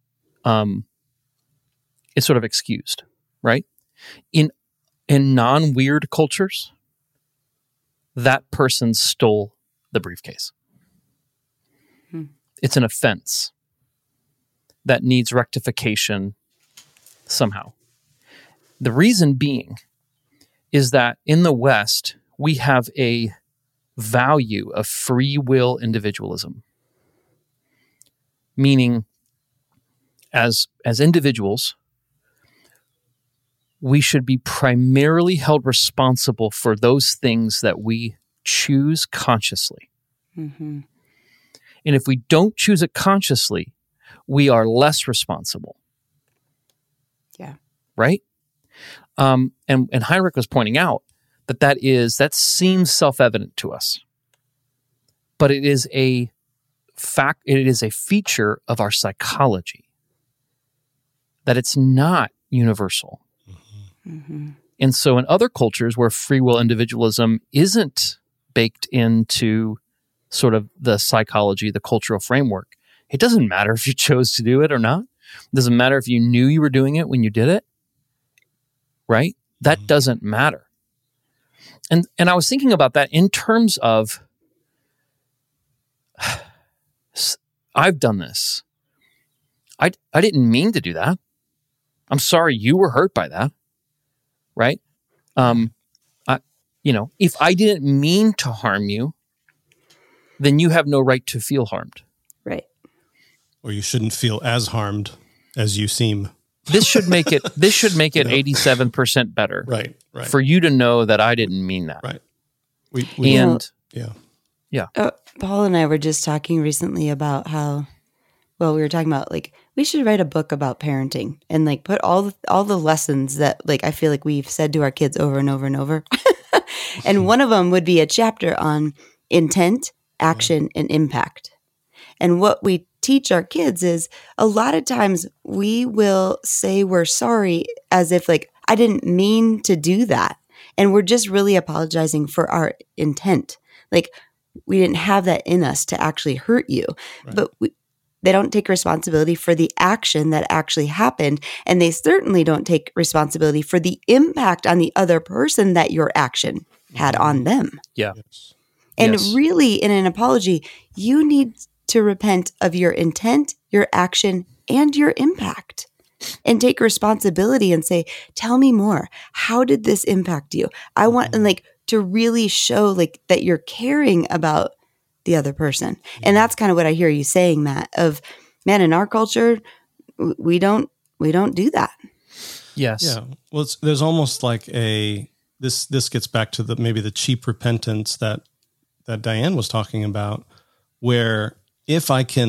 excused, right? In non-weird cultures, that person stole the briefcase. It's an offense that needs rectification somehow. The reason being is that in the West, we have a value of free will individualism. Meaning, as individuals, we should be primarily held responsible for those things that we choose consciously. Mm-hmm. And if we don't choose it consciously, we are less responsible. Yeah. Right? And Heinrich was pointing out that seems self-evident to us. But it is a fact, it is a feature of our psychology. That it's not universal. Mm-hmm. And so in other cultures where free will individualism isn't baked into sort of the psychology, the cultural framework, it doesn't matter if you chose to do it or not. It doesn't matter if you knew you were doing it when you did it. Right? That doesn't matter. And I was thinking about that in terms of, I've done this. I didn't mean to do that. I'm sorry you were hurt by that. Right? If I didn't mean to harm you, then you have no right to feel harmed. Right. Or you shouldn't feel as harmed as you seem. This should make it 87% better. Right. For you to know that I didn't mean that. Right. Paul and I were just talking recently about how, we were talking about like, we should write a book about parenting and like put all the lessons that like I feel like we've said to our kids over and over and over. And one of them would be a chapter on intent, action, and impact. And what we teach our kids is a lot of times we will say we're sorry as if like, I didn't mean to do that. And we're just really apologizing for our intent. Like we didn't have that in us to actually hurt you, but they don't take responsibility for the action that actually happened. And they certainly don't take responsibility for the impact on the other person that your action had on them. Yeah. And really, in an apology, you need to repent of your intent, your action, and your impact. And take responsibility and say, tell me more. How did this impact you? I want to really show like that you're caring about the other person. And that's kind of what I hear you saying, Matt, of man, in our culture, we don't do that. Yes. Yeah. Well, there's almost like this gets back to maybe the cheap repentance that Diane was talking about, where if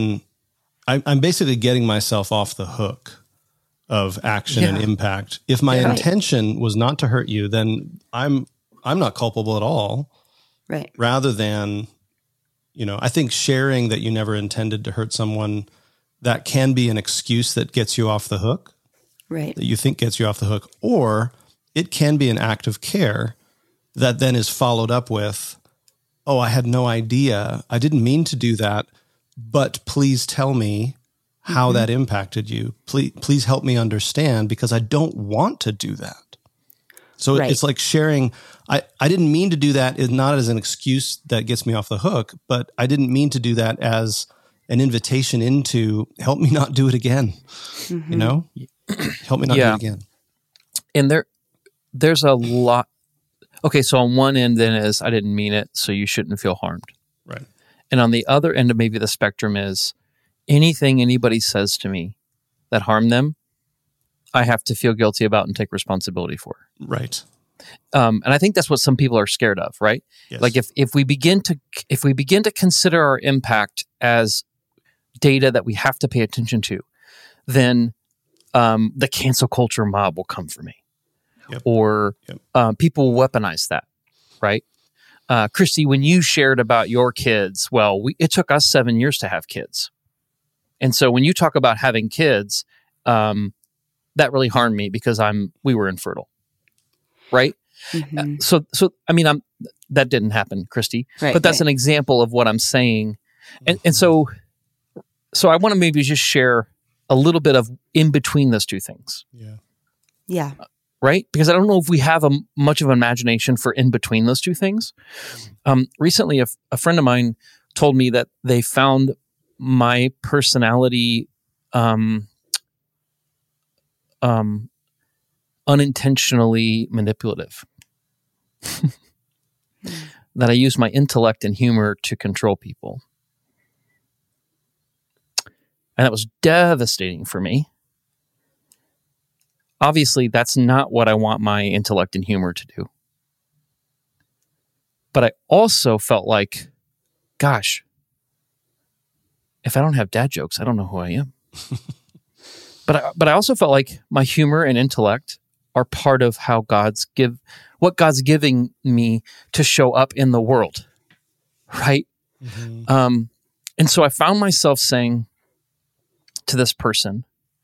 I'm basically getting myself off the hook of action and impact. If my intention was not to hurt you, then I'm not culpable at all. Right. Rather than, I think sharing that you never intended to hurt someone, that can be an excuse that gets you off the hook. Right. That you think gets you off the hook. Or it can be an act of care that then is followed up with, oh, I had no idea. I didn't mean to do that, but please tell me how that impacted you. Please help me understand because I don't want to do that. So it's like sharing. I didn't mean to do that is not as an excuse that gets me off the hook, but I didn't mean to do that as an invitation into help me not do it again. Help me not do it again. And there's a lot. Okay, so on one end then is I didn't mean it, so you shouldn't feel harmed. Right. And on the other end of maybe the spectrum is anything anybody says to me that harmed them, I have to feel guilty about and take responsibility for. Right. And I think that's what some people are scared of, right? Yes. Like if we begin to consider our impact as data that we have to pay attention to, then the cancel culture mob will come for me. Yep. Or people will weaponize that, right? Christy, when you shared about your kids, it took us 7 years to have kids. And so when you talk about having kids, that really harmed me because we were infertile, right? Mhm. So I mean, that didn't happen, Christy, Right, but that's right. an example of what I'm saying. And so I want to maybe just share a little bit of in between those two things, Yeah. right? Because I don't know if we have much of an imagination for in between those two things. Recently, a friend of mine told me that they found my personality unintentionally manipulative. That I use my intellect and humor to control people. And that was devastating for me. Obviously, that's not what I want my intellect and humor to do. But I also felt like, gosh, if I don't have dad jokes, I don't know who I am. But I also felt like my humor and intellect are part of how what God's giving me to show up in the world, right? And so I found myself saying to this person,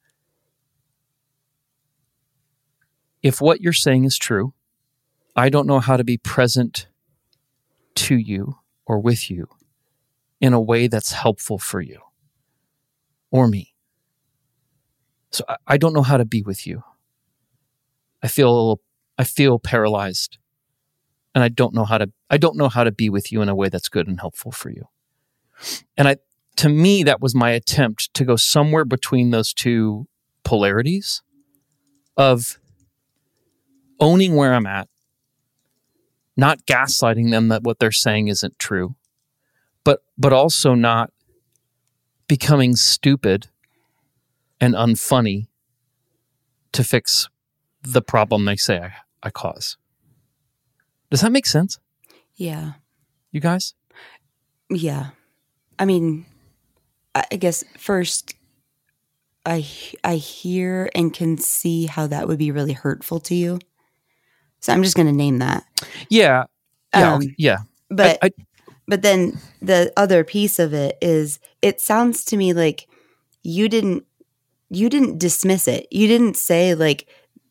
if what you're saying is true, I don't know how to be present to you or with you in a way that's helpful for you or me. So I don't know how to be with you. I feel paralyzed, and I don't know how to be with you in a way that's good and helpful for you. And to me, that was my attempt to go somewhere between those two polarities of owning where I'm at, not gaslighting them that what they're saying isn't true, but also not becoming stupid and unfunny to fix the problem they say I cause. Does that make sense? Yeah. You guys? Yeah. I mean, I guess first, I hear and can see how that would be really hurtful to you. So I'm just going to name that. Yeah. Yeah. Um, yeah. But but then the other piece of it is, it sounds to me like you didn't dismiss it. You didn't say like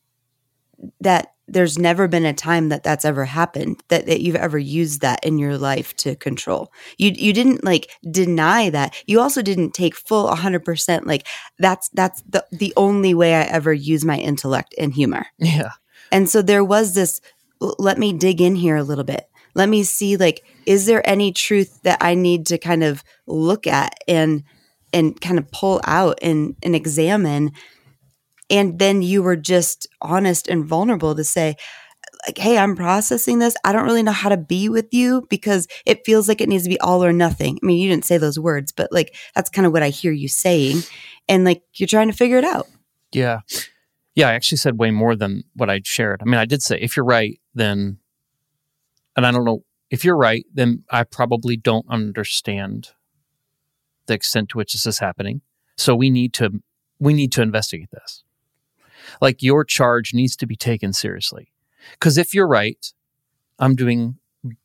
that. There's never been a time that that's ever happened, that you've ever used that in your life to control. You didn't like deny that. You also didn't take full 100% like that's the only way I ever use my intellect and humor. Yeah. And so there was this, let me dig in here a little bit. Let me see, like, is there any truth that I need to kind of look at and kind of pull out and examine? And then you were just honest and vulnerable to say, like, hey, I'm processing this. I don't really know how to be with you because it feels like it needs to be all or nothing. I mean, you didn't say those words, but like, that's kind of what I hear you saying. And like, you're trying to figure it out. Yeah. Yeah. I actually said way more than what I'd shared. I mean, I did say, if you're right, then, and I don't know, if you're right, then I probably don't understand the extent to which this is happening. So we need to investigate this. Like, your charge needs to be taken seriously. Because if you're right, I'm doing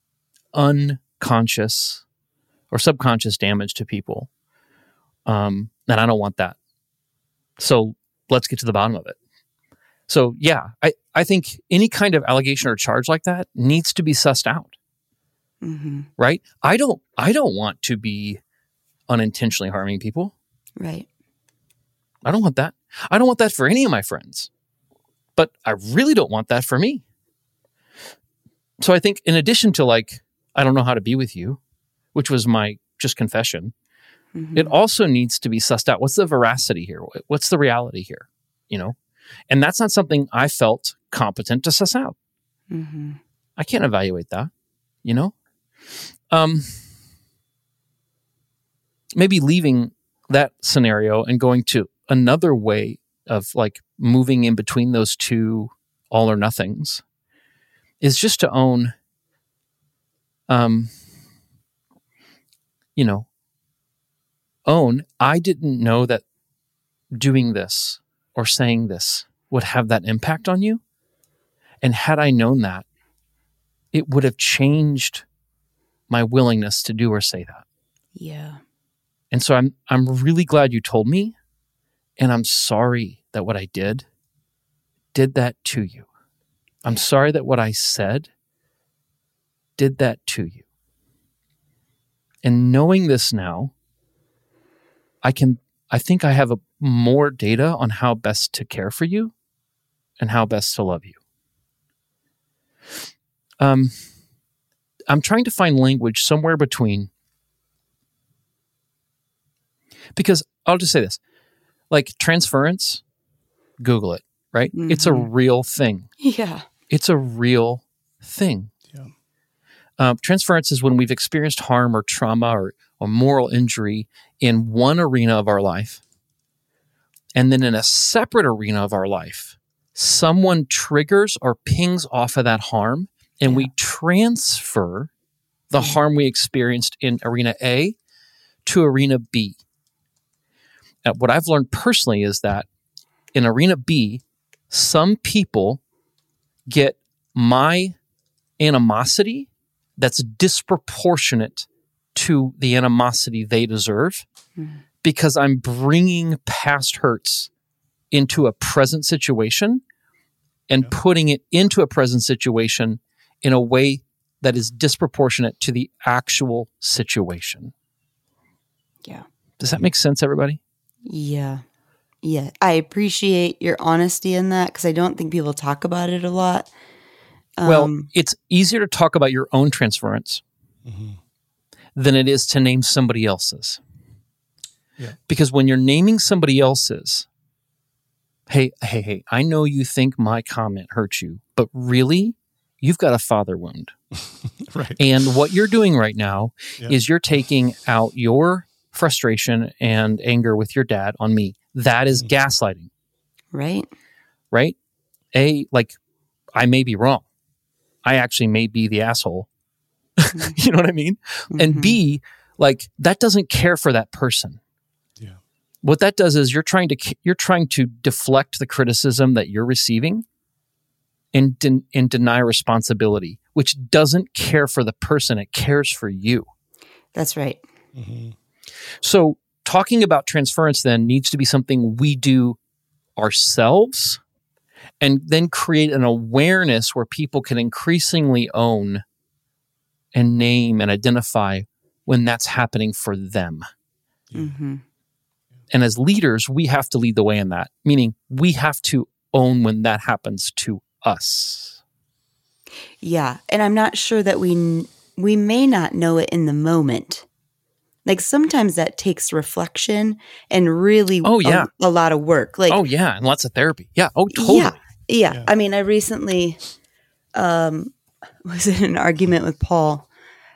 unconscious or subconscious damage to people. And I don't want that. So let's get to the bottom of it. So yeah, I think any kind of allegation or charge like that needs to be sussed out. Mm-hmm. Right? I don't want to be unintentionally harming people. Right. I don't want that. I don't want that for any of my friends. But I really don't want that for me. So I think in addition to like, I don't know how to be with you, which was my just confession, Mm-hmm. it also needs to be sussed out. What's the veracity here? What's the reality here? You know? And that's not something I felt competent to suss out. Mm-hmm. I can't evaluate that, you know? Maybe leaving that scenario and going to another way of like moving in between those two all or nothings is just to own, I didn't know that doing this or saying this would have that impact on you. And had I known that, it would have changed my willingness to do or say that. Yeah. And so I'm really glad you told me, and I'm sorry that what I did that to you. I'm sorry that what I said did that to you. And knowing this now, I think I have more data on how best to care for you and how best to love you. I'm trying to find language somewhere between, because I'll just say this, like transference, Google it, right? Mm-hmm. It's a real thing. Yeah. It's a real thing. Yeah. Transference is when we've experienced harm or trauma or moral injury in one arena of our life. And then in a separate arena of our life, someone triggers or pings off of that harm, and we transfer the harm we experienced in arena A to arena B. Now, what I've learned personally is that in arena B, some people get my animosity that's disproportionate to the animosity they deserve because I'm bringing past hurts into a present situation and putting it into a present situation in a way that is disproportionate to the actual situation. Yeah. Does that make sense, everybody? Yeah. Yeah. I appreciate your honesty in that because I don't think people talk about it a lot. Well, it's easier to talk about your own transference than it is to name somebody else's. Yeah. Because when you're naming somebody else's, hey, I know you think my comment hurt you, but really, you've got a father wound. Right. And what you're doing right now is you're taking out your frustration and anger with your dad on me. That is gaslighting. Right. Right? I may be wrong. I actually may be the asshole. You know what I mean? And B, that doesn't care for that person. Yeah. What that does is you're trying to deflect the criticism that you're receiving and deny responsibility, which doesn't care for the person. It cares for you. That's right. Mm-hmm. So talking about transference then needs to be something we do ourselves and then create an awareness where people can increasingly own and name and identify when that's happening for them. Mm-hmm. And as leaders, we have to lead the way in that, meaning we have to own when that happens to us. Yeah. And I'm not sure that we may not know it in the moment. Like sometimes that takes reflection and really a lot of work. And lots of therapy. Yeah. Oh, totally. Yeah. I mean, I recently was in an argument with Paul,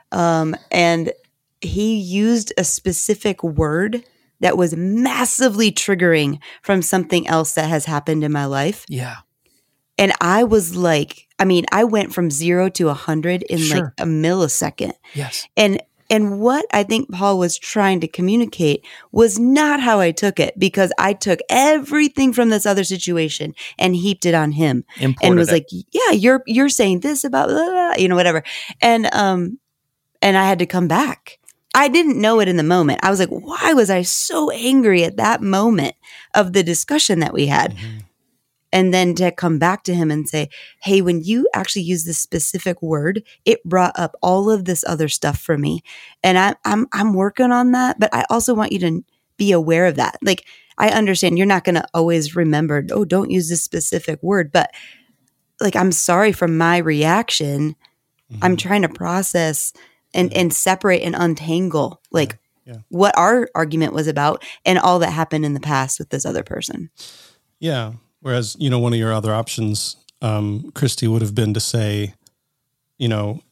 and he used a specific word that was massively triggering from something else that has happened in my life. Yeah. And I was like, I went from 0 to 100 in like a millisecond. Yes. And what I think Paul was trying to communicate was not how I took it, because I took everything from this other situation and heaped it on him. And was like, yeah, you're saying this about blah, blah, whatever. And I had to come back. I didn't know it in the moment. I was like, why was I so angry at that moment of the discussion that we had? Mm-hmm. And then to come back to him and say, hey, when you actually use this specific word, it brought up all of this other stuff for me. And I'm working on that, but I also want you to be aware of that. Like, I understand you're not going to always remember, oh, don't use this specific word, but like, I'm sorry for my reaction. Mm-hmm. I'm trying to process and separate and untangle what our argument was about and all that happened in the past with this other person. Yeah. Whereas, one of your other options, Christy, would have been to say, I know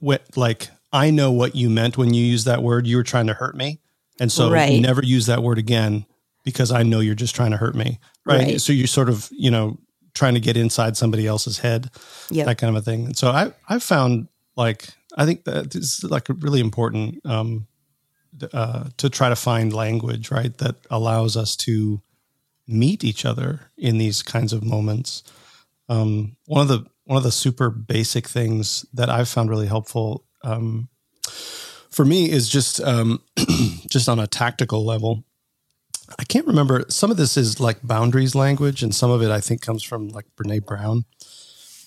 what you meant when you used that word. You were trying to hurt me. And so never use that word again because I know you're just trying to hurt me. Right. So you're sort of, trying to get inside somebody else's head, that kind of a thing. And so I've found I think that this is really important to try to find language, right, that allows us to meet each other in these kinds of moments. One of the super basic things that I've found really helpful for me is just on a tactical level. I can't remember. Some of this is like boundaries language, and some of it I think comes from like Brene Brown. But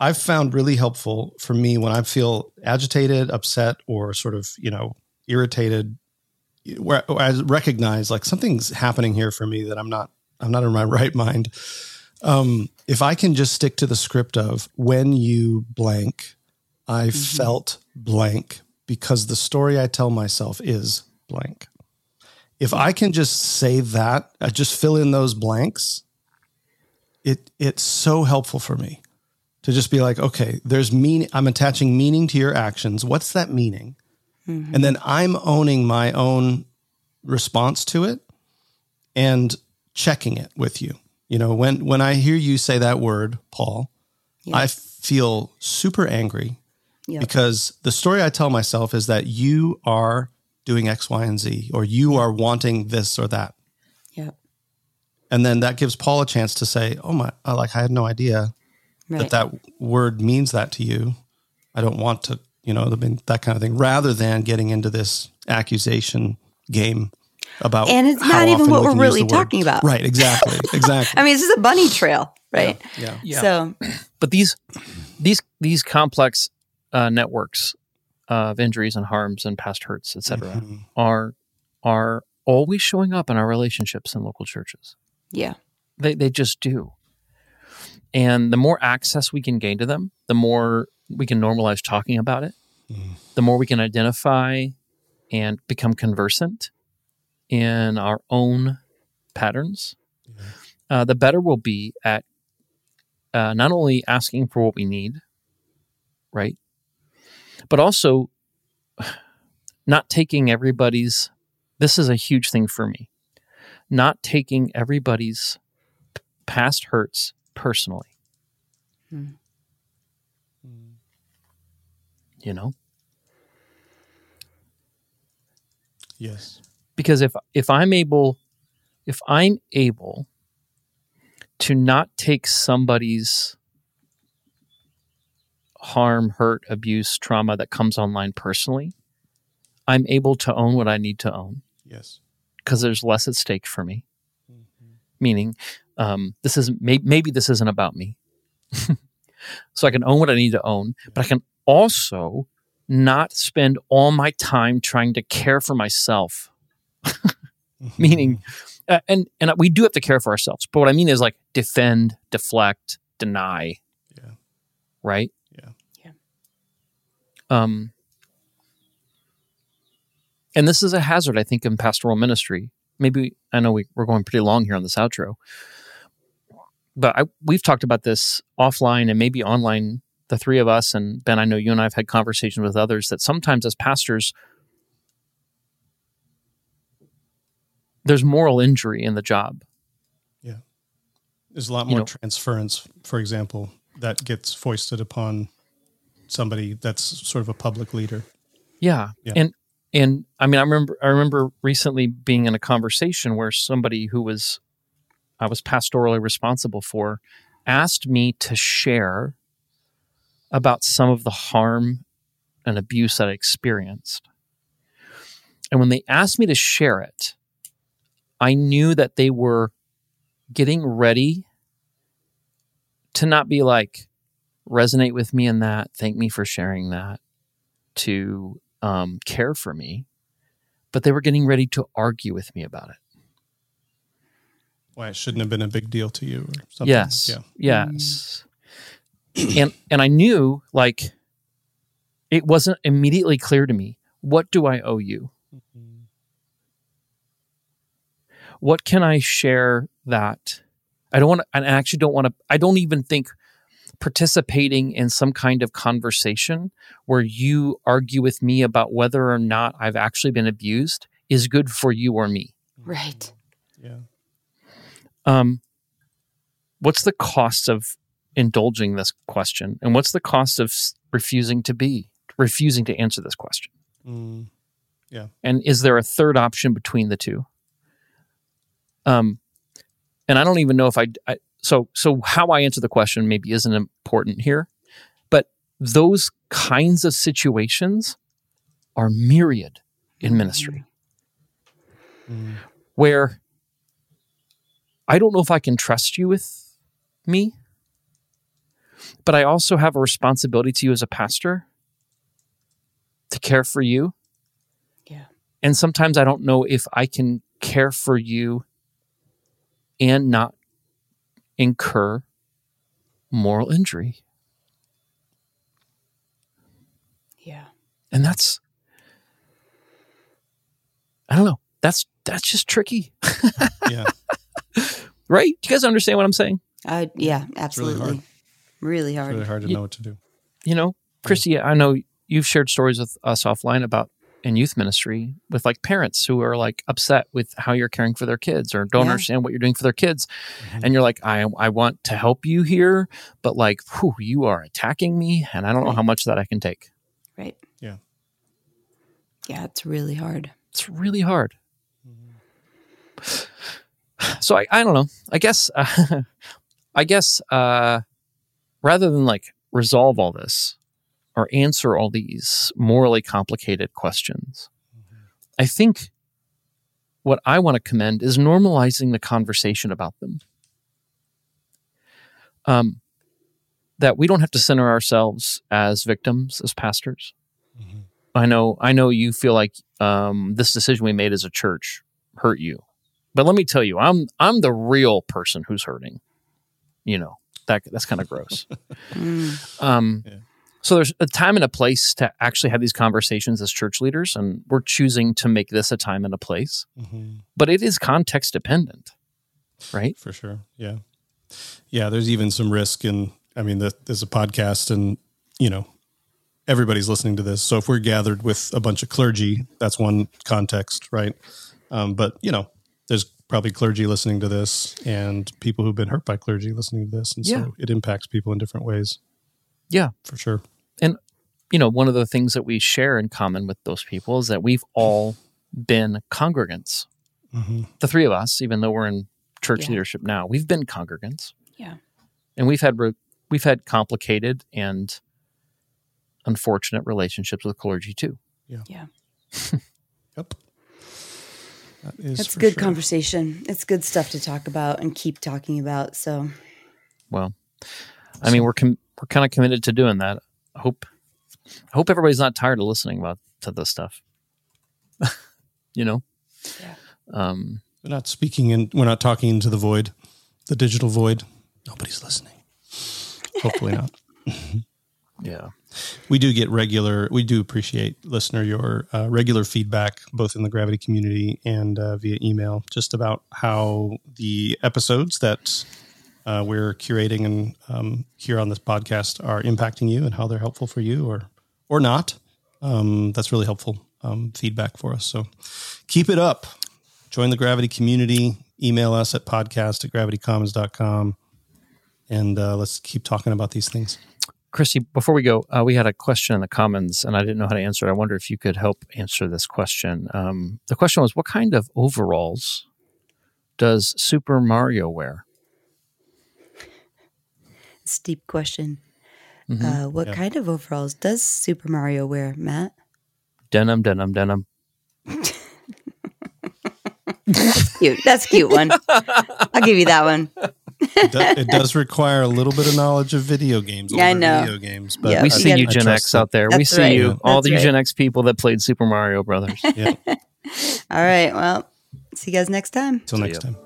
I've found really helpful for me when I feel agitated, upset, or sort of, irritated, where I recognize like something's happening here for me that I'm not in my right mind. If I can just stick to the script of when you blank, I felt blank because the story I tell myself is blank. If I can just say that, I just fill in those blanks, it's so helpful for me to just be like, okay, there's meaning. I'm attaching meaning to your actions. What's that meaning? And then I'm owning my own response to it and checking it with you. When I hear you say that word, Paul, I feel super angry because the story I tell myself is that you are doing X, Y, and Z, or you are wanting this or that. Yeah. And then that gives Paul a chance to say, I had no idea that word means that to you. I don't want to, that kind of thing, rather than getting into this accusation game about, and it's not even what we're really talking about. Right. Exactly. I mean, this is a bunny trail, right? Yeah. So, but these complex networks of injuries and harms and past hurts, etc., are always showing up in our relationships in local churches. Yeah, they just do. And the more access we can gain to them, the more we can normalize talking about it, the more we can identify and become conversant in our own patterns, the better we'll be at not only asking for what we need, right, but also not taking everybody's, this is a huge thing for me, not taking everybody's past hurts personally. Yes. Because if I'm able to not take somebody's harm, hurt, abuse, trauma that comes online personally, I'm able to own what I need to own. Yes. Because there's less at stake for me. Meaning, this isn't maybe this isn't about me. So I can own what I need to own, but I can also not spend all my time trying to care for myself. Meaning, and we do have to care for ourselves. But what I mean is like defend, deflect, deny. Yeah. Right? Yeah. And this is a hazard, I think, in pastoral ministry. Maybe, I know we're going pretty long here on this outro, but we've talked about this offline and maybe online, the three of us, and Ben, I know you and I have had conversations with others, that sometimes as pastors, there's moral injury in the job. Yeah. There's a lot more transference, for example, that gets foisted upon somebody that's sort of a public leader. Yeah. And I mean, I remember recently being in a conversation where somebody who I was pastorally responsible for asked me to share about some of the harm and abuse that I experienced. And when they asked me to share it, I knew that they were getting ready to not be like, resonate with me in that, thank me for sharing that, to care for me, but they were getting ready to argue with me about it. Why it shouldn't have been a big deal to you or something. Yes. Yes. And I knew, like, it wasn't immediately clear to me, what do I owe you? What can I share that I don't even think participating in some kind of conversation where you argue with me about whether or not I've actually been abused is good for you or me. Right. Yeah. What's the cost of indulging this question? And what's the cost of refusing to answer this question? Yeah. And is there a third option between the two? And I don't even know if so how I answer the question maybe isn't important here, but those kinds of situations are myriad in ministry, where I don't know if I can trust you with me, But I also have a responsibility to you as a pastor to care for you. Yeah. And sometimes I don't know if I can care for you and not incur moral injury. Yeah. And that's, I don't know. That's just tricky. Yeah. Right? Do you guys understand what I'm saying? Yeah, absolutely. Really hard. It's really hard to know what to do. You know, Christy, I know you've shared stories with us offline about in youth ministry with like parents who are like upset with how you're caring for their kids or don't understand what you're doing for their kids. Mm-hmm. And you're like, I want to help you here, but like, whew, you are attacking me and I don't know how much that I can take. Right. Yeah. Yeah, it's really hard. It's really hard. So I don't know. I guess rather than like resolve all this or answer all these morally complicated questions, I think what I want to commend is normalizing the conversation about them. That we don't have to center ourselves as victims, as pastors. Mm-hmm. I know you feel like this decision we made as a church hurt you. But let me tell you, I'm the real person who's hurting. You know, that's kind of gross. So there's a time and a place to actually have these conversations as church leaders, and we're choosing to make this a time and a place. Mm-hmm. But it is context dependent, right? For sure. Yeah. Yeah, there's even some risk in, I mean, there's a podcast and, you know, everybody's listening to this. So if we're gathered with a bunch of clergy, that's one context, right? But, you know, there's probably clergy listening to this and people who've been hurt by clergy listening to this. And so it impacts people in different ways. Yeah. For sure. And, you know, one of the things that we share in common with those people is that we've all been congregants. Mm-hmm. The three of us, even though we're in church leadership now, we've been congregants. Yeah. And we've had complicated and unfortunate relationships with clergy too. Yeah. Yeah. Yep. That's good conversation. It's good stuff to talk about and keep talking about. So, well, I mean, we're kind of committed to doing that. I hope everybody's not tired of listening to this stuff. You know, we're not talking into the void, the digital void. Nobody's listening. Hopefully not. Yeah. We do appreciate, listener, your regular feedback, both in the Gravity community and via email, just about how the episodes that we're curating and here on this podcast are impacting you and how they're helpful for you or not. That's really helpful feedback for us. So keep it up. Join the Gravity community. Email us at podcast@gravitycommons.com. And let's keep talking about these things. Christy, before we go, we had a question in the comments, and I didn't know how to answer it. I wonder if you could help answer this question. The question was, what kind of overalls does Super Mario wear? Steep question. Mm-hmm. What kind of overalls does Super Mario wear, Matt? Denim. That's cute. That's a cute one. I'll give you that one. It does require a little bit of knowledge of video games. Yeah, I know. Video games, but we see you, Gen X out there. We see you, all the Gen X people that played Super Mario Brothers. Yeah. All right. Well, see you guys next time. Till next time.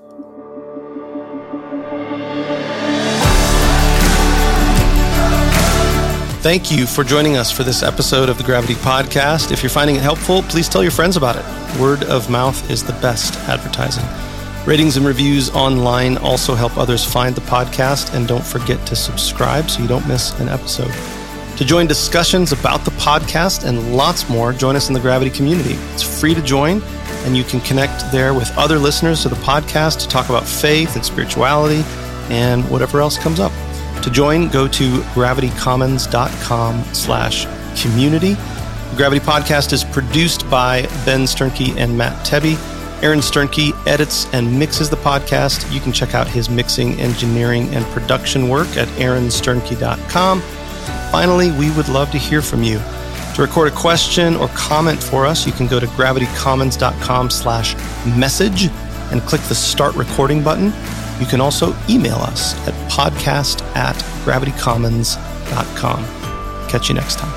Thank you for joining us for this episode of the Gravity Podcast. If you're finding it helpful, please tell your friends about it. Word of mouth is the best advertising. Ratings and reviews online also help others find the podcast, and don't forget to subscribe so you don't miss an episode. To join discussions about the podcast and lots more, join us in the Gravity community. It's free to join, and you can connect there with other listeners to the podcast to talk about faith and spirituality and whatever else comes up. To join, go to gravitycommons.com/community. The Gravity Podcast is produced by Ben Sternke and Matt Tebbe. Aaron Sternke edits and mixes the podcast. You can check out his mixing, engineering, and production work at aaronsternke.com. Finally, we would love to hear from you. To record a question or comment for us, you can go to gravitycommons.com/message and click the Start Recording button. You can also email us at podcast@gravitycommons.com. Catch you next time.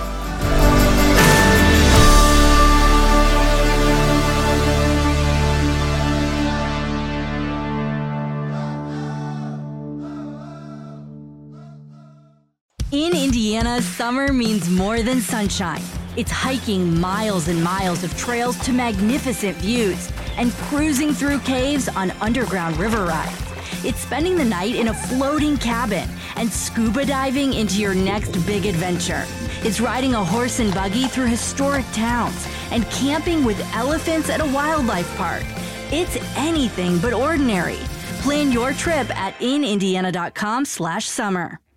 In Indiana, summer means more than sunshine. It's hiking miles and miles of trails to magnificent views and cruising through caves on underground river rides. It's spending the night in a floating cabin and scuba diving into your next big adventure. It's riding a horse and buggy through historic towns and camping with elephants at a wildlife park. It's anything but ordinary. Plan your trip at inindiana.com/summer.